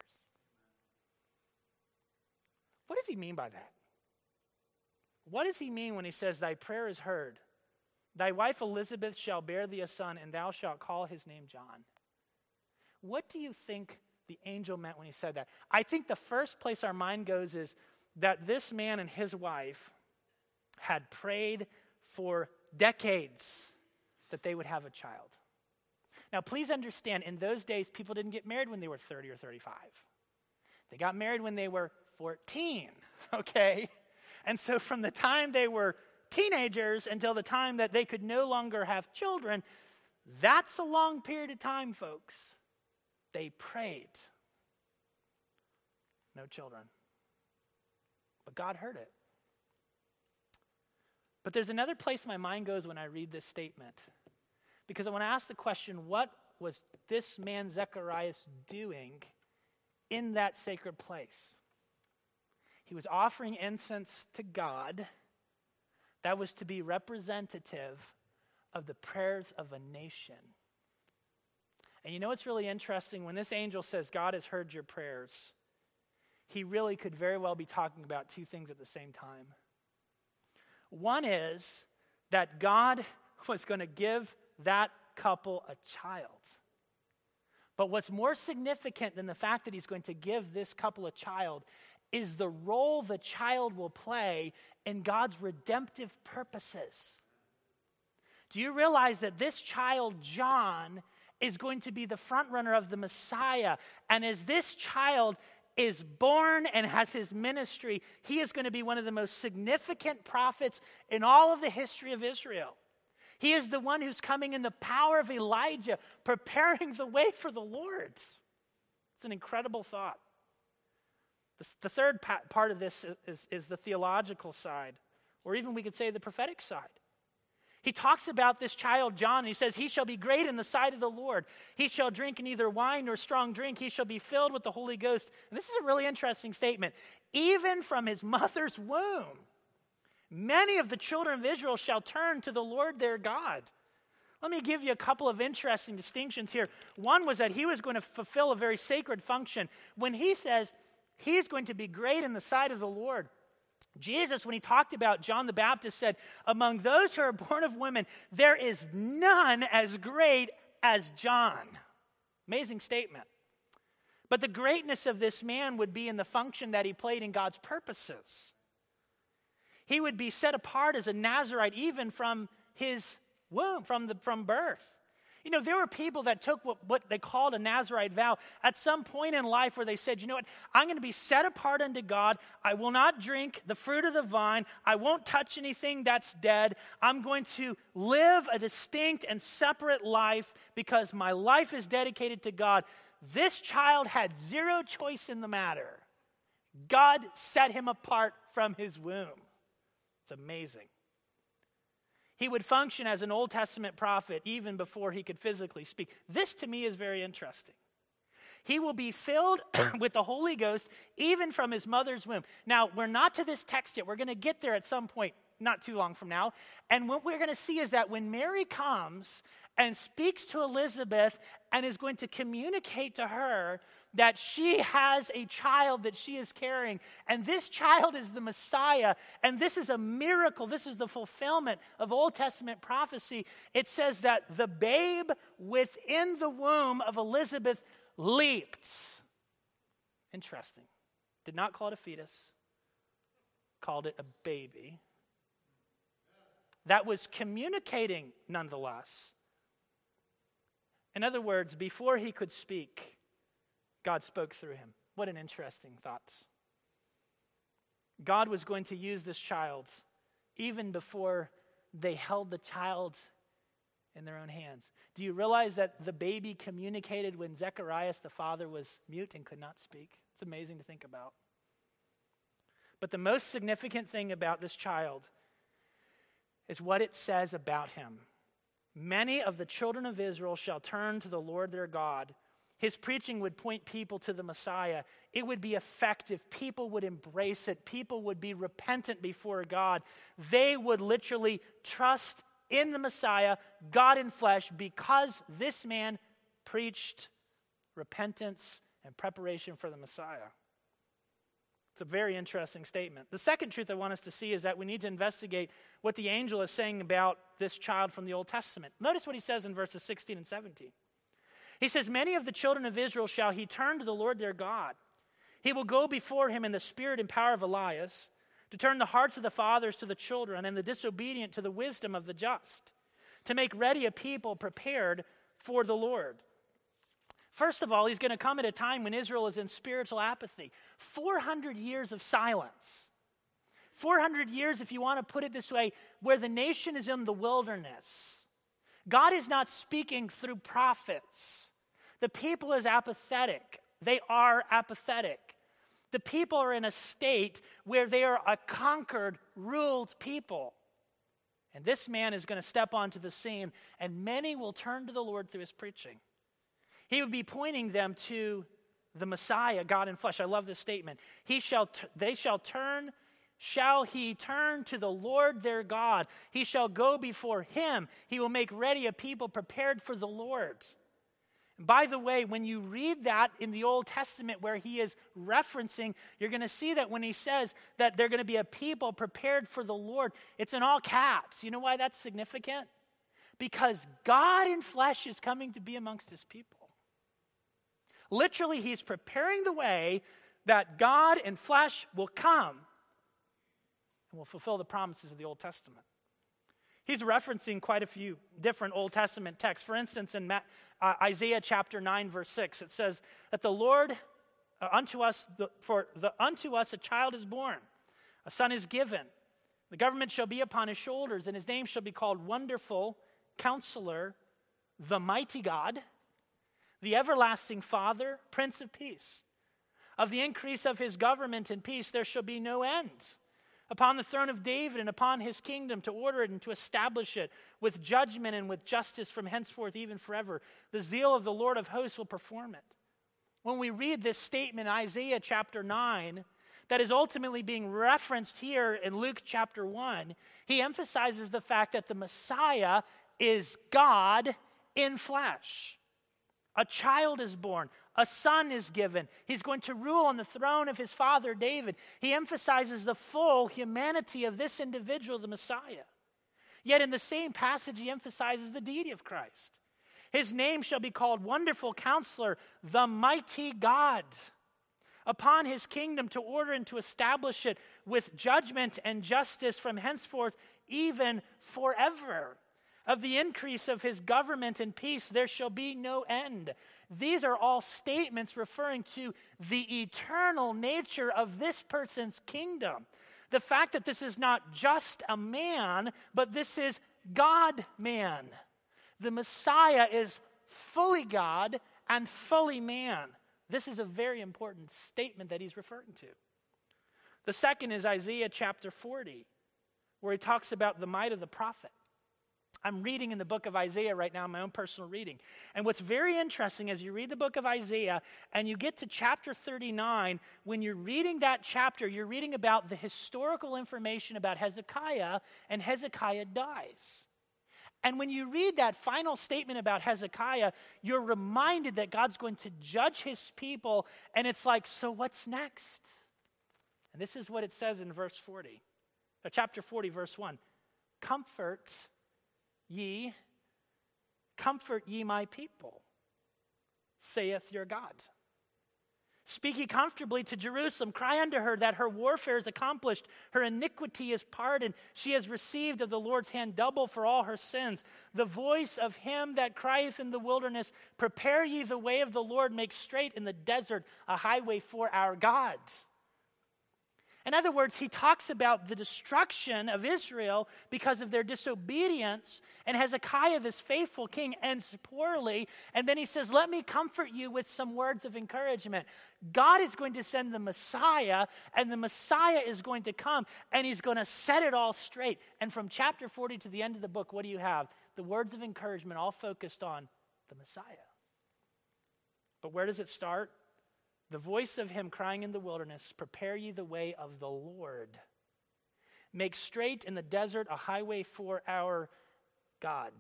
[SPEAKER 1] What does he mean by that? What does he mean when he says, thy prayer is heard? Thy wife Elizabeth shall bear thee a son, and thou shalt call his name John. What do you think the angel meant when he said that? I think the first place our mind goes is that this man and his wife had prayed for decades that they would have a child. Now, please understand, in those days, people didn't get married when they were thirty or thirty-five. They got married when they were fourteen, okay? And so from the time they were teenagers until the time that they could no longer have children, that's a long period of time, folks. They prayed. No children. But God heard it. But there's another place my mind goes when I read this statement. Because I want to ask the question, what was this man Zechariah doing in that sacred place? He was offering incense to God that was to be representative of the prayers of a nation. And you know what's really interesting? When this angel says, God has heard your prayers, he really could very well be talking about two things at the same time. One is that God was going to give that couple a child. But what's more significant than the fact that he's going to give this couple a child is the role the child will play in God's redemptive purposes. Do you realize that this child, John, is going to be the front runner of the Messiah? And as this child is born and has his ministry, he is going to be one of the most significant prophets in all of the history of Israel. He is the one who's coming in the power of Elijah, preparing the way for the Lord. It's an incredible thought. The third part of this is, is, is the theological side, or even we could say the prophetic side. He talks about this child, John, and he says, he shall be great in the sight of the Lord. He shall drink neither wine nor strong drink. He shall be filled with the Holy Ghost. And this is a really interesting statement. Even from his mother's womb, many of the children of Israel shall turn to the Lord their God. Let me give you a couple of interesting distinctions here. One was that he was going to fulfill a very sacred function. When he says he's going to be great in the sight of the Lord, Jesus, when he talked about John the Baptist, said, among those who are born of women, there is none as great as John. Amazing statement. But the greatness of this man would be in the function that he played in God's purposes. He would be set apart as a Nazirite even from his womb, from, the, from birth. You know, there were people that took what, what they called a Nazirite vow at some point in life where they said, you know what, I'm going to be set apart unto God. I will not drink the fruit of the vine. I won't touch anything that's dead. I'm going to live a distinct and separate life because my life is dedicated to God. This child had zero choice in the matter. God set him apart from his womb. It's amazing. He would function as an Old Testament prophet even before he could physically speak. This to me is very interesting. He will be filled with the Holy Ghost even from his mother's womb. Now, we're not to this text yet. We're going to get there at some point, not too long from now. And what we're going to see is that when Mary comes and speaks to Elizabeth and is going to communicate to her that she has a child that she is carrying, and this child is the Messiah, and this is a miracle, this is the fulfillment of Old Testament prophecy. It says that the babe within the womb of Elizabeth leaped. Interesting. Did not call it a fetus, called it a baby. That was communicating nonetheless. In other words, before he could speak, God spoke through him. What an interesting thought. God was going to use this child even before they held the child in their own hands. Do you realize that the baby communicated when Zechariah, the father, was mute and could not speak? It's amazing to think about. But the most significant thing about this child is what it says about him. Many of the children of Israel shall turn to the Lord their God. His preaching would point people to the Messiah. It would be effective. People would embrace it. People would be repentant before God. They would literally trust in the Messiah, God in flesh, because this man preached repentance and preparation for the Messiah. It's a very interesting statement. The second truth I want us to see is that we need to investigate what the angel is saying about this child from the Old Testament. Notice what he says in verses sixteen and seventeen. He says, many of the children of Israel shall he turn to the Lord their God. He will go before him in the spirit and power of Elias, to turn the hearts of the fathers to the children and the disobedient to the wisdom of the just, to make ready a people prepared for the Lord. First of all, he's going to come at a time when Israel is in spiritual apathy. four hundred years of silence. four hundred years, if you want to put it this way, where the nation is in the wilderness. God is not speaking through prophets. The people is apathetic. They are apathetic. The people are in a state where they are a conquered, ruled people. And this man is going to step onto the scene, and many will turn to the Lord through his preaching. He would be pointing them to the Messiah, God in flesh. I love this statement. He shall, t- they shall turn, shall he turn to the Lord their God. He shall go before him. He will make ready a people prepared for the Lord. By the way, when you read that in the Old Testament where he is referencing, you're going to see that when he says that they're going to be a people prepared for the Lord, it's in all caps. You know why that's significant? Because God in flesh is coming to be amongst his people. Literally, he's preparing the way that God in flesh will come and will fulfill the promises of the Old Testament. He's referencing quite a few different Old Testament texts. For instance, in Ma- uh, Isaiah chapter nine, verse six, it says that the Lord, uh, unto us, the, for the, unto us a child is born, a son is given. The government shall be upon his shoulders, and his name shall be called Wonderful, Counselor, the Mighty God, the Everlasting Father, Prince of Peace. Of the increase of his government and peace there shall be no end. Upon the throne of David and upon his kingdom, to order it and to establish it with judgment and with justice from henceforth even forever. The zeal of the Lord of hosts will perform it. When we read this statement in Isaiah chapter nine, that is ultimately being referenced here in Luke chapter one, he emphasizes the fact that the Messiah is God in flesh. A child is born. A son is given. He's going to rule on the throne of his father David. He emphasizes the full humanity of this individual, the Messiah. Yet in the same passage, he emphasizes the deity of Christ. His name shall be called Wonderful Counselor, the Mighty God. Upon his kingdom to order and to establish it with judgment and justice from henceforth even forever. Of the increase of his government and peace there shall be no end. These are all statements referring to the eternal nature of this person's kingdom. The fact that this is not just a man, but this is God-man. The Messiah is fully God and fully man. This is a very important statement that he's referring to. The second is Isaiah chapter forty, where he talks about the might of the prophet. I'm reading in the book of Isaiah right now, my own personal reading. And what's very interesting as you read the book of Isaiah and you get to chapter thirty-nine, when you're reading that chapter, you're reading about the historical information about Hezekiah, and Hezekiah dies. And when you read that final statement about Hezekiah, you're reminded that God's going to judge his people, and it's like, so what's next? And this is what it says in verse forty, or chapter forty, verse one. Comfort ye, comfort ye my people, saith your God. Speak ye comfortably to Jerusalem. Cry unto her that her warfare is accomplished. Her iniquity is pardoned. She has received of the Lord's hand double for all her sins. The voice of him that crieth in the wilderness, prepare ye the way of the Lord, make straight in the desert a highway for our God. In other words, he talks about the destruction of Israel because of their disobedience, and Hezekiah, this faithful king, ends poorly, and then he says, let me comfort you with some words of encouragement. God is going to send the Messiah, and the Messiah is going to come, and he's going to set it all straight. And from chapter forty to the end of the book, what do you have? The words of encouragement all focused on the Messiah. But where does it start? The voice of him crying in the wilderness, prepare ye the way of the Lord. Make straight in the desert a highway for our God.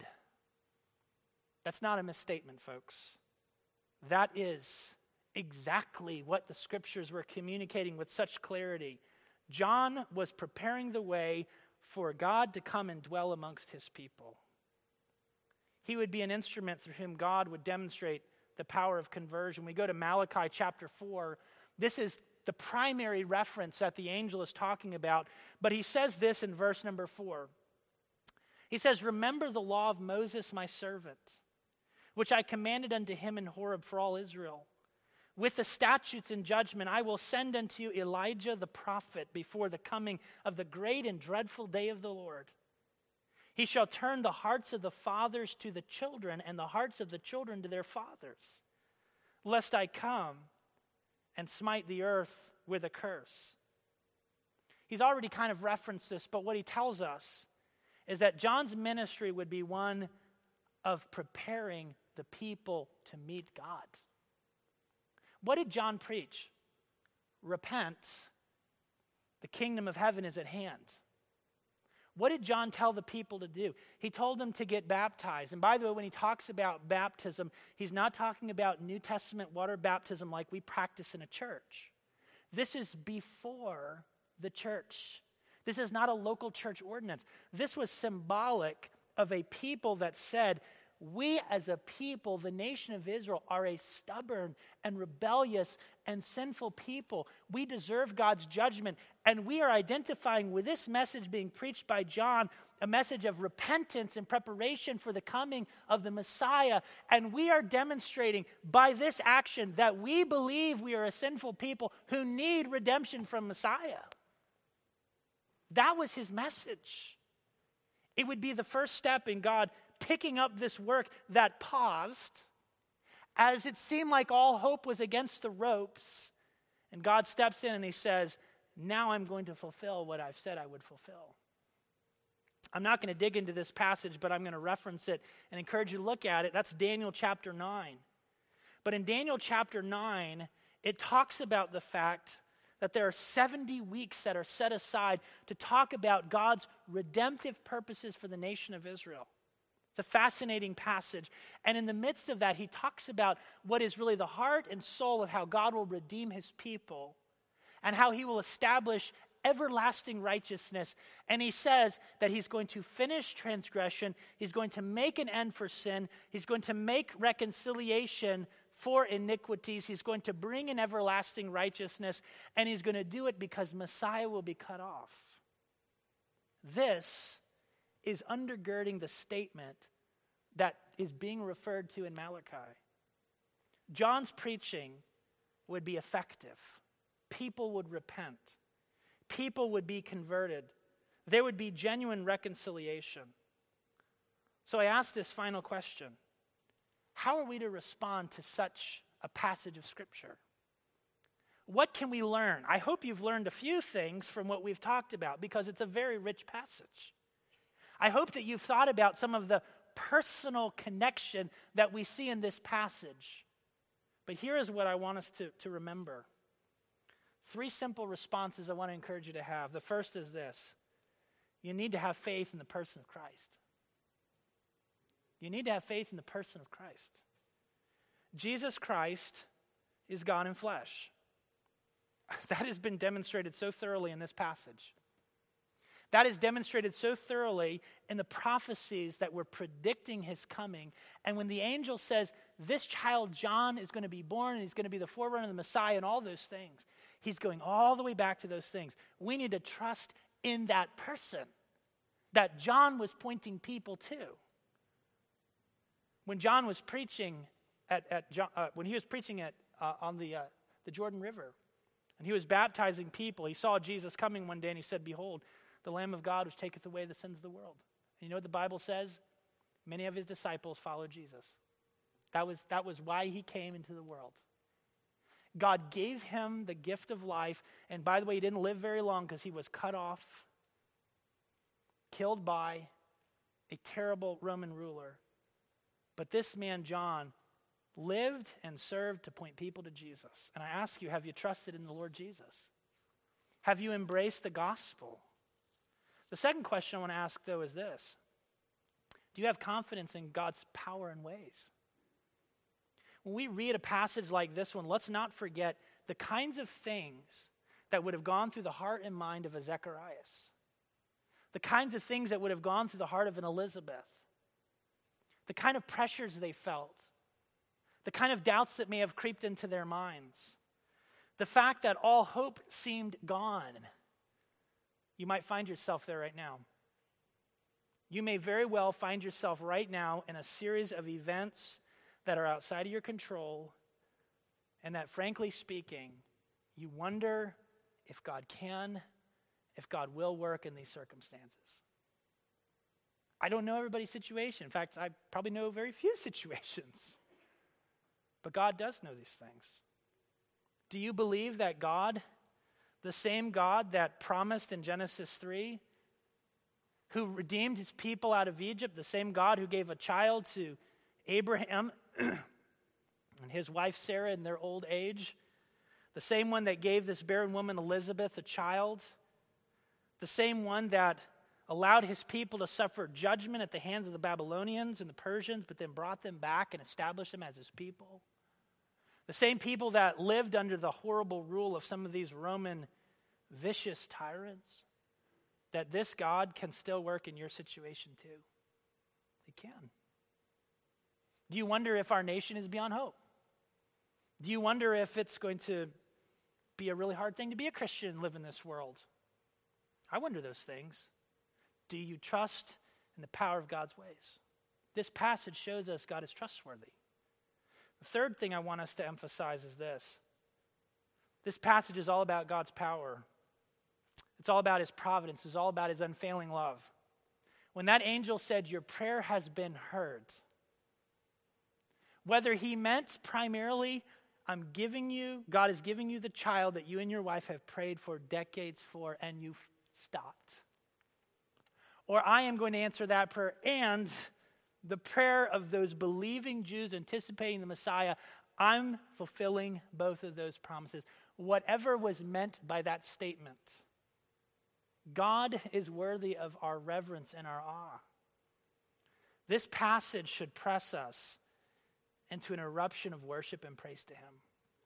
[SPEAKER 1] That's not a misstatement, folks. That is exactly what the scriptures were communicating with such clarity. John was preparing the way for God to come and dwell amongst his people. He would be an instrument through whom God would demonstrate the power of conversion. We go to Malachi chapter four. This is the primary reference that the angel is talking about. But he says this in verse number four. He says, remember the law of Moses, my servant, which I commanded unto him in Horeb for all Israel. With the statutes and judgment, I will send unto you Elijah the prophet before the coming of the great and dreadful day of the Lord. He shall turn the hearts of the fathers to the children, and the hearts of the children to their fathers, lest I come and smite the earth with a curse. He's already kind of referenced this, but what he tells us is that John's ministry would be one of preparing the people to meet God. What did John preach? Repent. The kingdom of heaven is at hand. What did John tell the people to do? He told them to get baptized. And by the way, when he talks about baptism, he's not talking about New Testament water baptism like we practice in a church. This is before the church. This is not a local church ordinance. This was symbolic of a people that said, we as a people, the nation of Israel, are a stubborn and rebellious and sinful people. We deserve God's judgment. And we are identifying with this message being preached by John, a message of repentance and preparation for the coming of the Messiah. And we are demonstrating by this action that we believe we are a sinful people who need redemption from Messiah. That was his message. It would be the first step in God picking up this work that paused as it seemed like all hope was against the ropes. And God steps in and he says, now I'm going to fulfill what I've said I would fulfill. I'm not going to dig into this passage, but I'm going to reference it and encourage you to look at it. That's Daniel chapter nine. But in Daniel chapter nine, it talks about the fact that there are seventy weeks that are set aside to talk about God's redemptive purposes for the nation of Israel. It's a fascinating passage. And in the midst of that, he talks about what is really the heart and soul of how God will redeem his people and how he will establish everlasting righteousness. And he says that he's going to finish transgression. He's going to make an end for sin. He's going to make reconciliation for iniquities. He's going to bring in everlasting righteousness. And he's going to do it because Messiah will be cut off. This is undergirding the statement that is being referred to in Malachi. John's preaching would be effective. People would repent. People would be converted. There would be genuine reconciliation. So I ask this final question. How are we to respond to such a passage of Scripture? What can we learn? I hope you've learned a few things from what we've talked about because it's a very rich passage. I hope that you've thought about some of the personal connection that we see in this passage. But here is what I want us to, to remember. Three simple responses I want to encourage you to have. The first is this. You need to have faith in the person of Christ. You need to have faith in the person of Christ. Jesus Christ is God in flesh. That has been demonstrated so thoroughly in this passage. That is demonstrated so thoroughly in the prophecies that were predicting his coming. And when the angel says, this child John is going to be born and he's going to be the forerunner of the Messiah and all those things, he's going all the way back to those things. We need to trust in that person that John was pointing people to. When John was preaching at, at uh, when he was preaching at uh, on the uh, the Jordan River, and he was baptizing people, he saw Jesus coming one day, and he said, "Behold, the Lamb of God which taketh away the sins of the world." And you know what the Bible says? Many of his disciples followed Jesus. That was that was why he came into the world. God gave him the gift of life, and by the way, he didn't live very long because he was cut off, killed by a terrible Roman ruler. But this man, John, lived and served to point people to Jesus. And I ask you, have you trusted in the Lord Jesus? Have you embraced the gospel? The second question I want to ask, though, is this. Do you have confidence in God's power and ways? When we read a passage like this one, let's not forget the kinds of things that would have gone through the heart and mind of a Zacharias. The kinds of things that would have gone through the heart of an Elizabeth. The kind of pressures they felt. The kind of doubts that may have creeped into their minds. The fact that all hope seemed gone. You might find yourself there right now. You may very well find yourself right now in a series of events that are outside of your control, and that, frankly speaking, you wonder if God can, if God will work in these circumstances. I don't know everybody's situation. In fact, I probably know very few situations. But God does know these things. Do you believe that God, the same God that promised in Genesis three, who redeemed his people out of Egypt, the same God who gave a child to Abraham and his wife Sarah in their old age, the same one that gave this barren woman Elizabeth a child, the same one that allowed his people to suffer judgment at the hands of the Babylonians and the Persians, but then brought them back and established them as his people. The same people that lived under the horrible rule of some of these Roman vicious tyrants, that this God can still work in your situation too. He can. Do you wonder if our nation is beyond hope? Do you wonder if it's going to be a really hard thing to be a Christian and live in this world? I wonder those things. Do you trust in the power of God's ways? This passage shows us God is trustworthy. The third thing I want us to emphasize is this. This passage is all about God's power. It's all about his providence. It's all about his unfailing love. When that angel said, "Your prayer has been heard," whether he meant primarily, I'm giving you, God is giving you the child that you and your wife have prayed for decades for, and you've stopped. Or I am going to answer that prayer and the prayer of those believing Jews anticipating the Messiah, I'm fulfilling both of those promises. Whatever was meant by that statement, God is worthy of our reverence and our awe. This passage should press us into an eruption of worship and praise to him.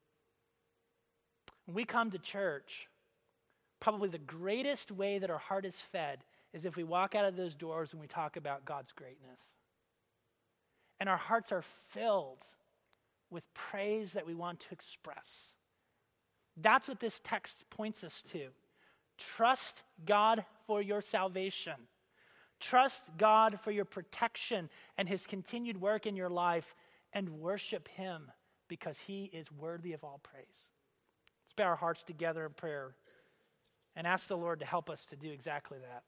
[SPEAKER 1] When we come to church, probably the greatest way that our heart is fed is if we walk out of those doors and we talk about God's greatness. And our hearts are filled with praise that we want to express. That's what this text points us to. Trust God for your salvation. Trust God for your protection and his continued work in your life, and worship him because he is worthy of all praise. Let's bow our hearts together in prayer and ask the Lord to help us to do exactly that.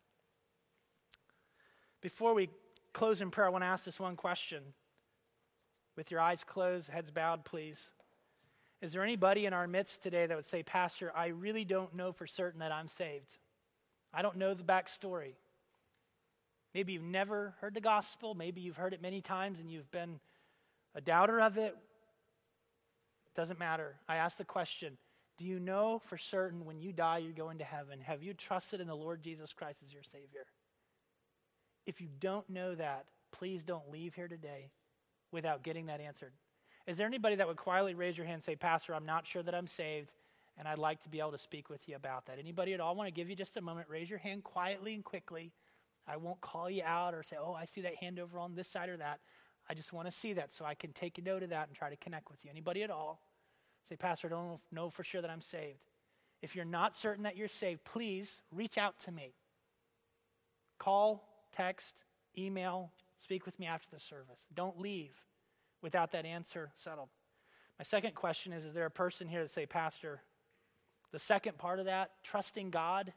[SPEAKER 1] Before we close in prayer, I want to ask this one question. With your eyes closed, heads bowed, please. Is there anybody in our midst today that would say, "Pastor, I really don't know for certain that I'm saved. I don't know the backstory." Maybe you've never heard the gospel. Maybe you've heard it many times and you've been a doubter of it. It doesn't matter. I ask the question, do you know for certain when you die you're going to heaven? Have you trusted in the Lord Jesus Christ as your Savior? If you don't know that, please don't leave here today without getting that answered. Is there anybody that would quietly raise your hand and say, "Pastor, I'm not sure that I'm saved, and I'd like to be able to speak with you about that"? Anybody at all? I want to give you just a moment. Raise your hand quietly and quickly. I won't call you out or say, "Oh, I see that hand over on this side or that." I just want to see that so I can take a note of that and try to connect with you. Anybody at all? Say, "Pastor, I don't know for sure that I'm saved." If you're not certain that you're saved, please reach out to me. Call, text, email, speak with me after the service. Don't leave without that answer settled. My second question is, is there a person here that say, "Pastor, the second part of that, trusting God,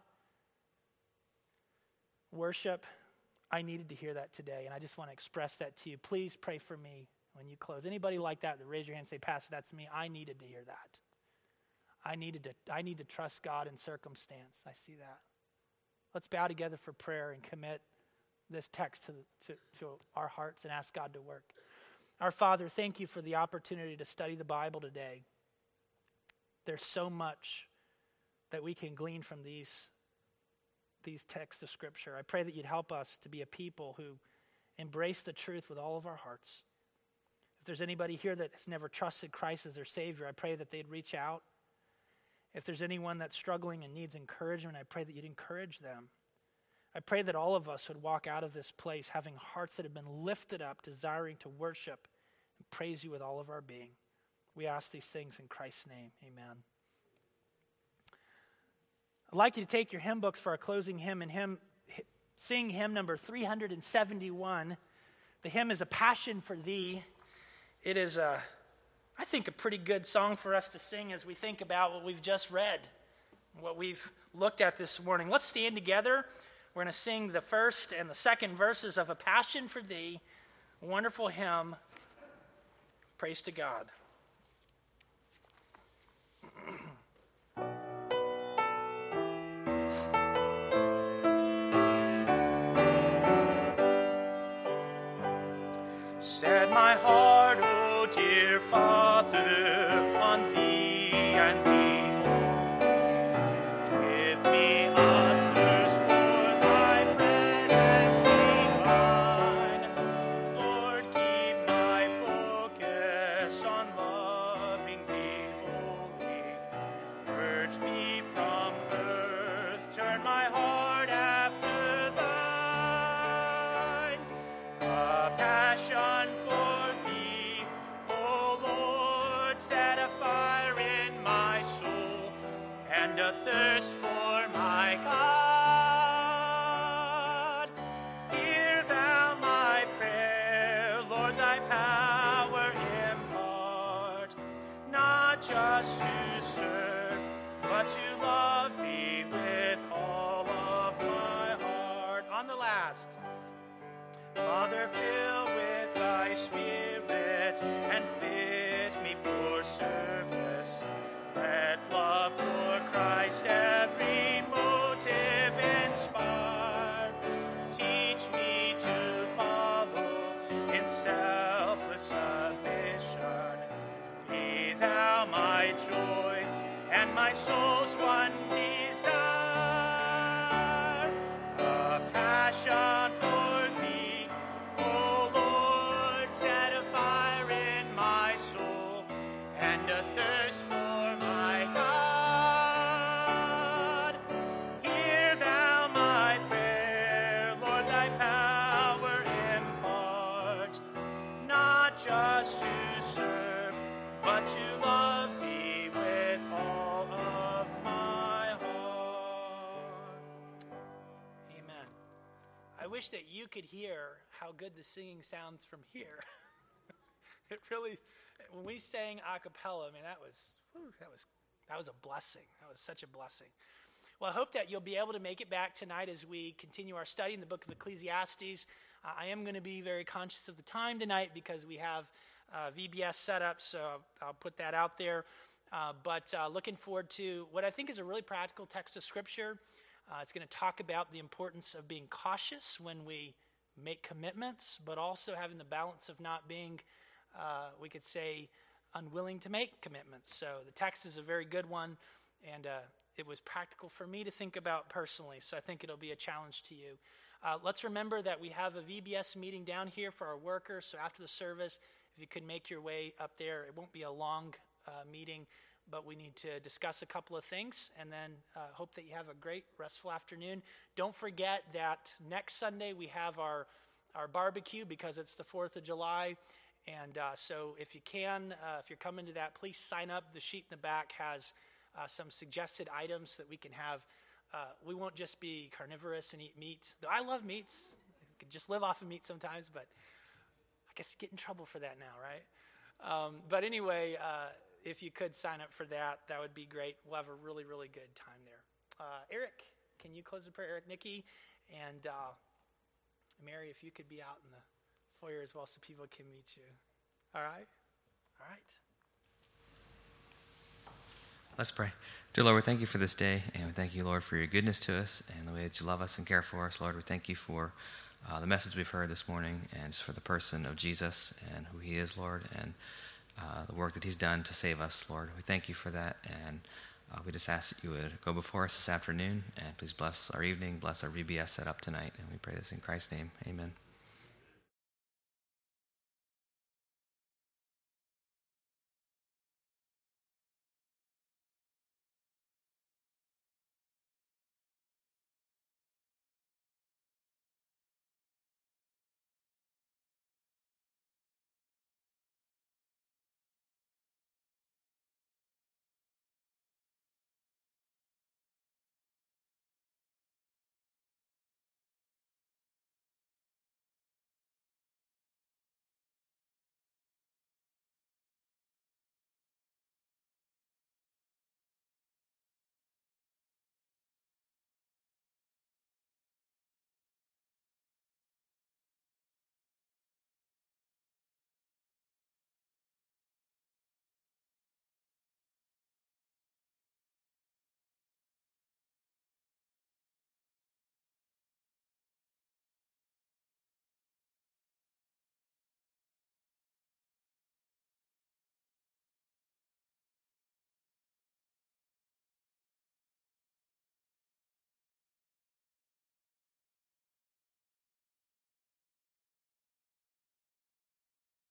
[SPEAKER 1] worship, I needed to hear that today, and I just want to express that to you. Please pray for me when you close." Anybody like that, that raise your hand and say, "Pastor, that's me. I needed to hear that. I needed to, I need to trust God in circumstance." I see that. Let's bow together for prayer and commit this text to, to, to our hearts and ask God to work. Our Father, thank you for the opportunity to study the Bible today. There's so much that we can glean from these, these texts of Scripture. I pray that you'd help us to be a people who embrace the truth with all of our hearts. If there's anybody here that has never trusted Christ as their Savior, I pray that they'd reach out. If there's anyone that's struggling and needs encouragement, I pray that you'd encourage them. I pray that all of us would walk out of this place having hearts that have been lifted up, desiring to worship and praise you with all of our being. We ask these things in Christ's name. Amen. I'd like you to take your hymn books for our closing hymn and hymn, sing hymn number three hundred seventy-one. The hymn is "A Passion for Thee." it is, a, I think, a pretty good song for us to sing as we think about what we've just read, what we've looked at this morning. Let's stand together. We're going to sing the first and the second verses of A Passion for Thee, a wonderful hymn. Praise to God. Set my heart, O dear Father, on Thee and Thee only. Give me a thirst for Thy presence divine. Lord, keep my focus on loving Thee wholly. Purge me from earth, turn my heart after Thine. A passion for Thee, O Lord, set a fire in my soul, and a thirst for my God. Hear Thou my prayer, Lord, Thy power impart, not just to serve, but to love Thee with all of my heart. On the last. Father, fill with Thy Spirit and fit me for service. Let love for Christ every motive inspire. Teach me to follow in selfless submission. Be Thou my joy and my soul's one desire. A passion for Thee, O Lord, set a fire in my soul, and a thirst for my God. Hear Thou my prayer, Lord, Thy power impart, not just to serve, but to love Thee with all of my heart. Amen. I wish that you could hear how good the singing sounds from here. It really, when we sang a cappella, I mean, that was, whew, that was, that was a blessing. That was such a blessing. Well, I hope that you'll be able to make it back tonight as we continue our study in the book of Ecclesiastes. Uh, I am going to be very conscious of the time tonight because we have uh, V B S set up, so I'll put that out there. Uh, but uh, looking forward to what I think is a really practical text of Scripture. Uh, it's going to talk about the importance of being cautious when we make commitments, but also having the balance of not being, uh, we could say, unwilling to make commitments. So the text is a very good one, and uh, it was practical for me to think about personally, so I think it'll be a challenge to you. Uh, let's remember that we have a V B S meeting down here for our workers, so after the service, if you could make your way up there, it won't be a long uh, meeting, but we need to discuss a couple of things, and then uh, hope that you have a great, restful afternoon. Don't forget that next Sunday we have our, our barbecue because it's the fourth of July, and uh, so if you can, uh, if you're coming to that, please sign up. The sheet in the back has uh, some suggested items that we can have. Uh, we won't just be carnivorous and eat meat. Though I love meats. I could just live off of meat sometimes, but I guess you get in trouble for that now, right? Um, but anyway, uh, if you could sign up for that, that would be great. We'll have a really, really good time there. Uh, Eric, can you close the prayer? Eric, Nikki, and uh, Mary, if you could be out in the foyer as well so people can meet you. All right? All right.
[SPEAKER 4] Let's pray. Dear Lord, we thank you for this day, and we thank you, Lord, for your goodness to us and the way that you love us and care for us. Lord, we thank you for uh, the message we've heard this morning and just for the person of Jesus and who he is, Lord, and uh, the work that he's done to save us, Lord. We thank you for that, and uh, we just ask that you would go before us this afternoon, and please bless our evening, bless our V B S setup tonight, and we pray this in Christ's name. Amen.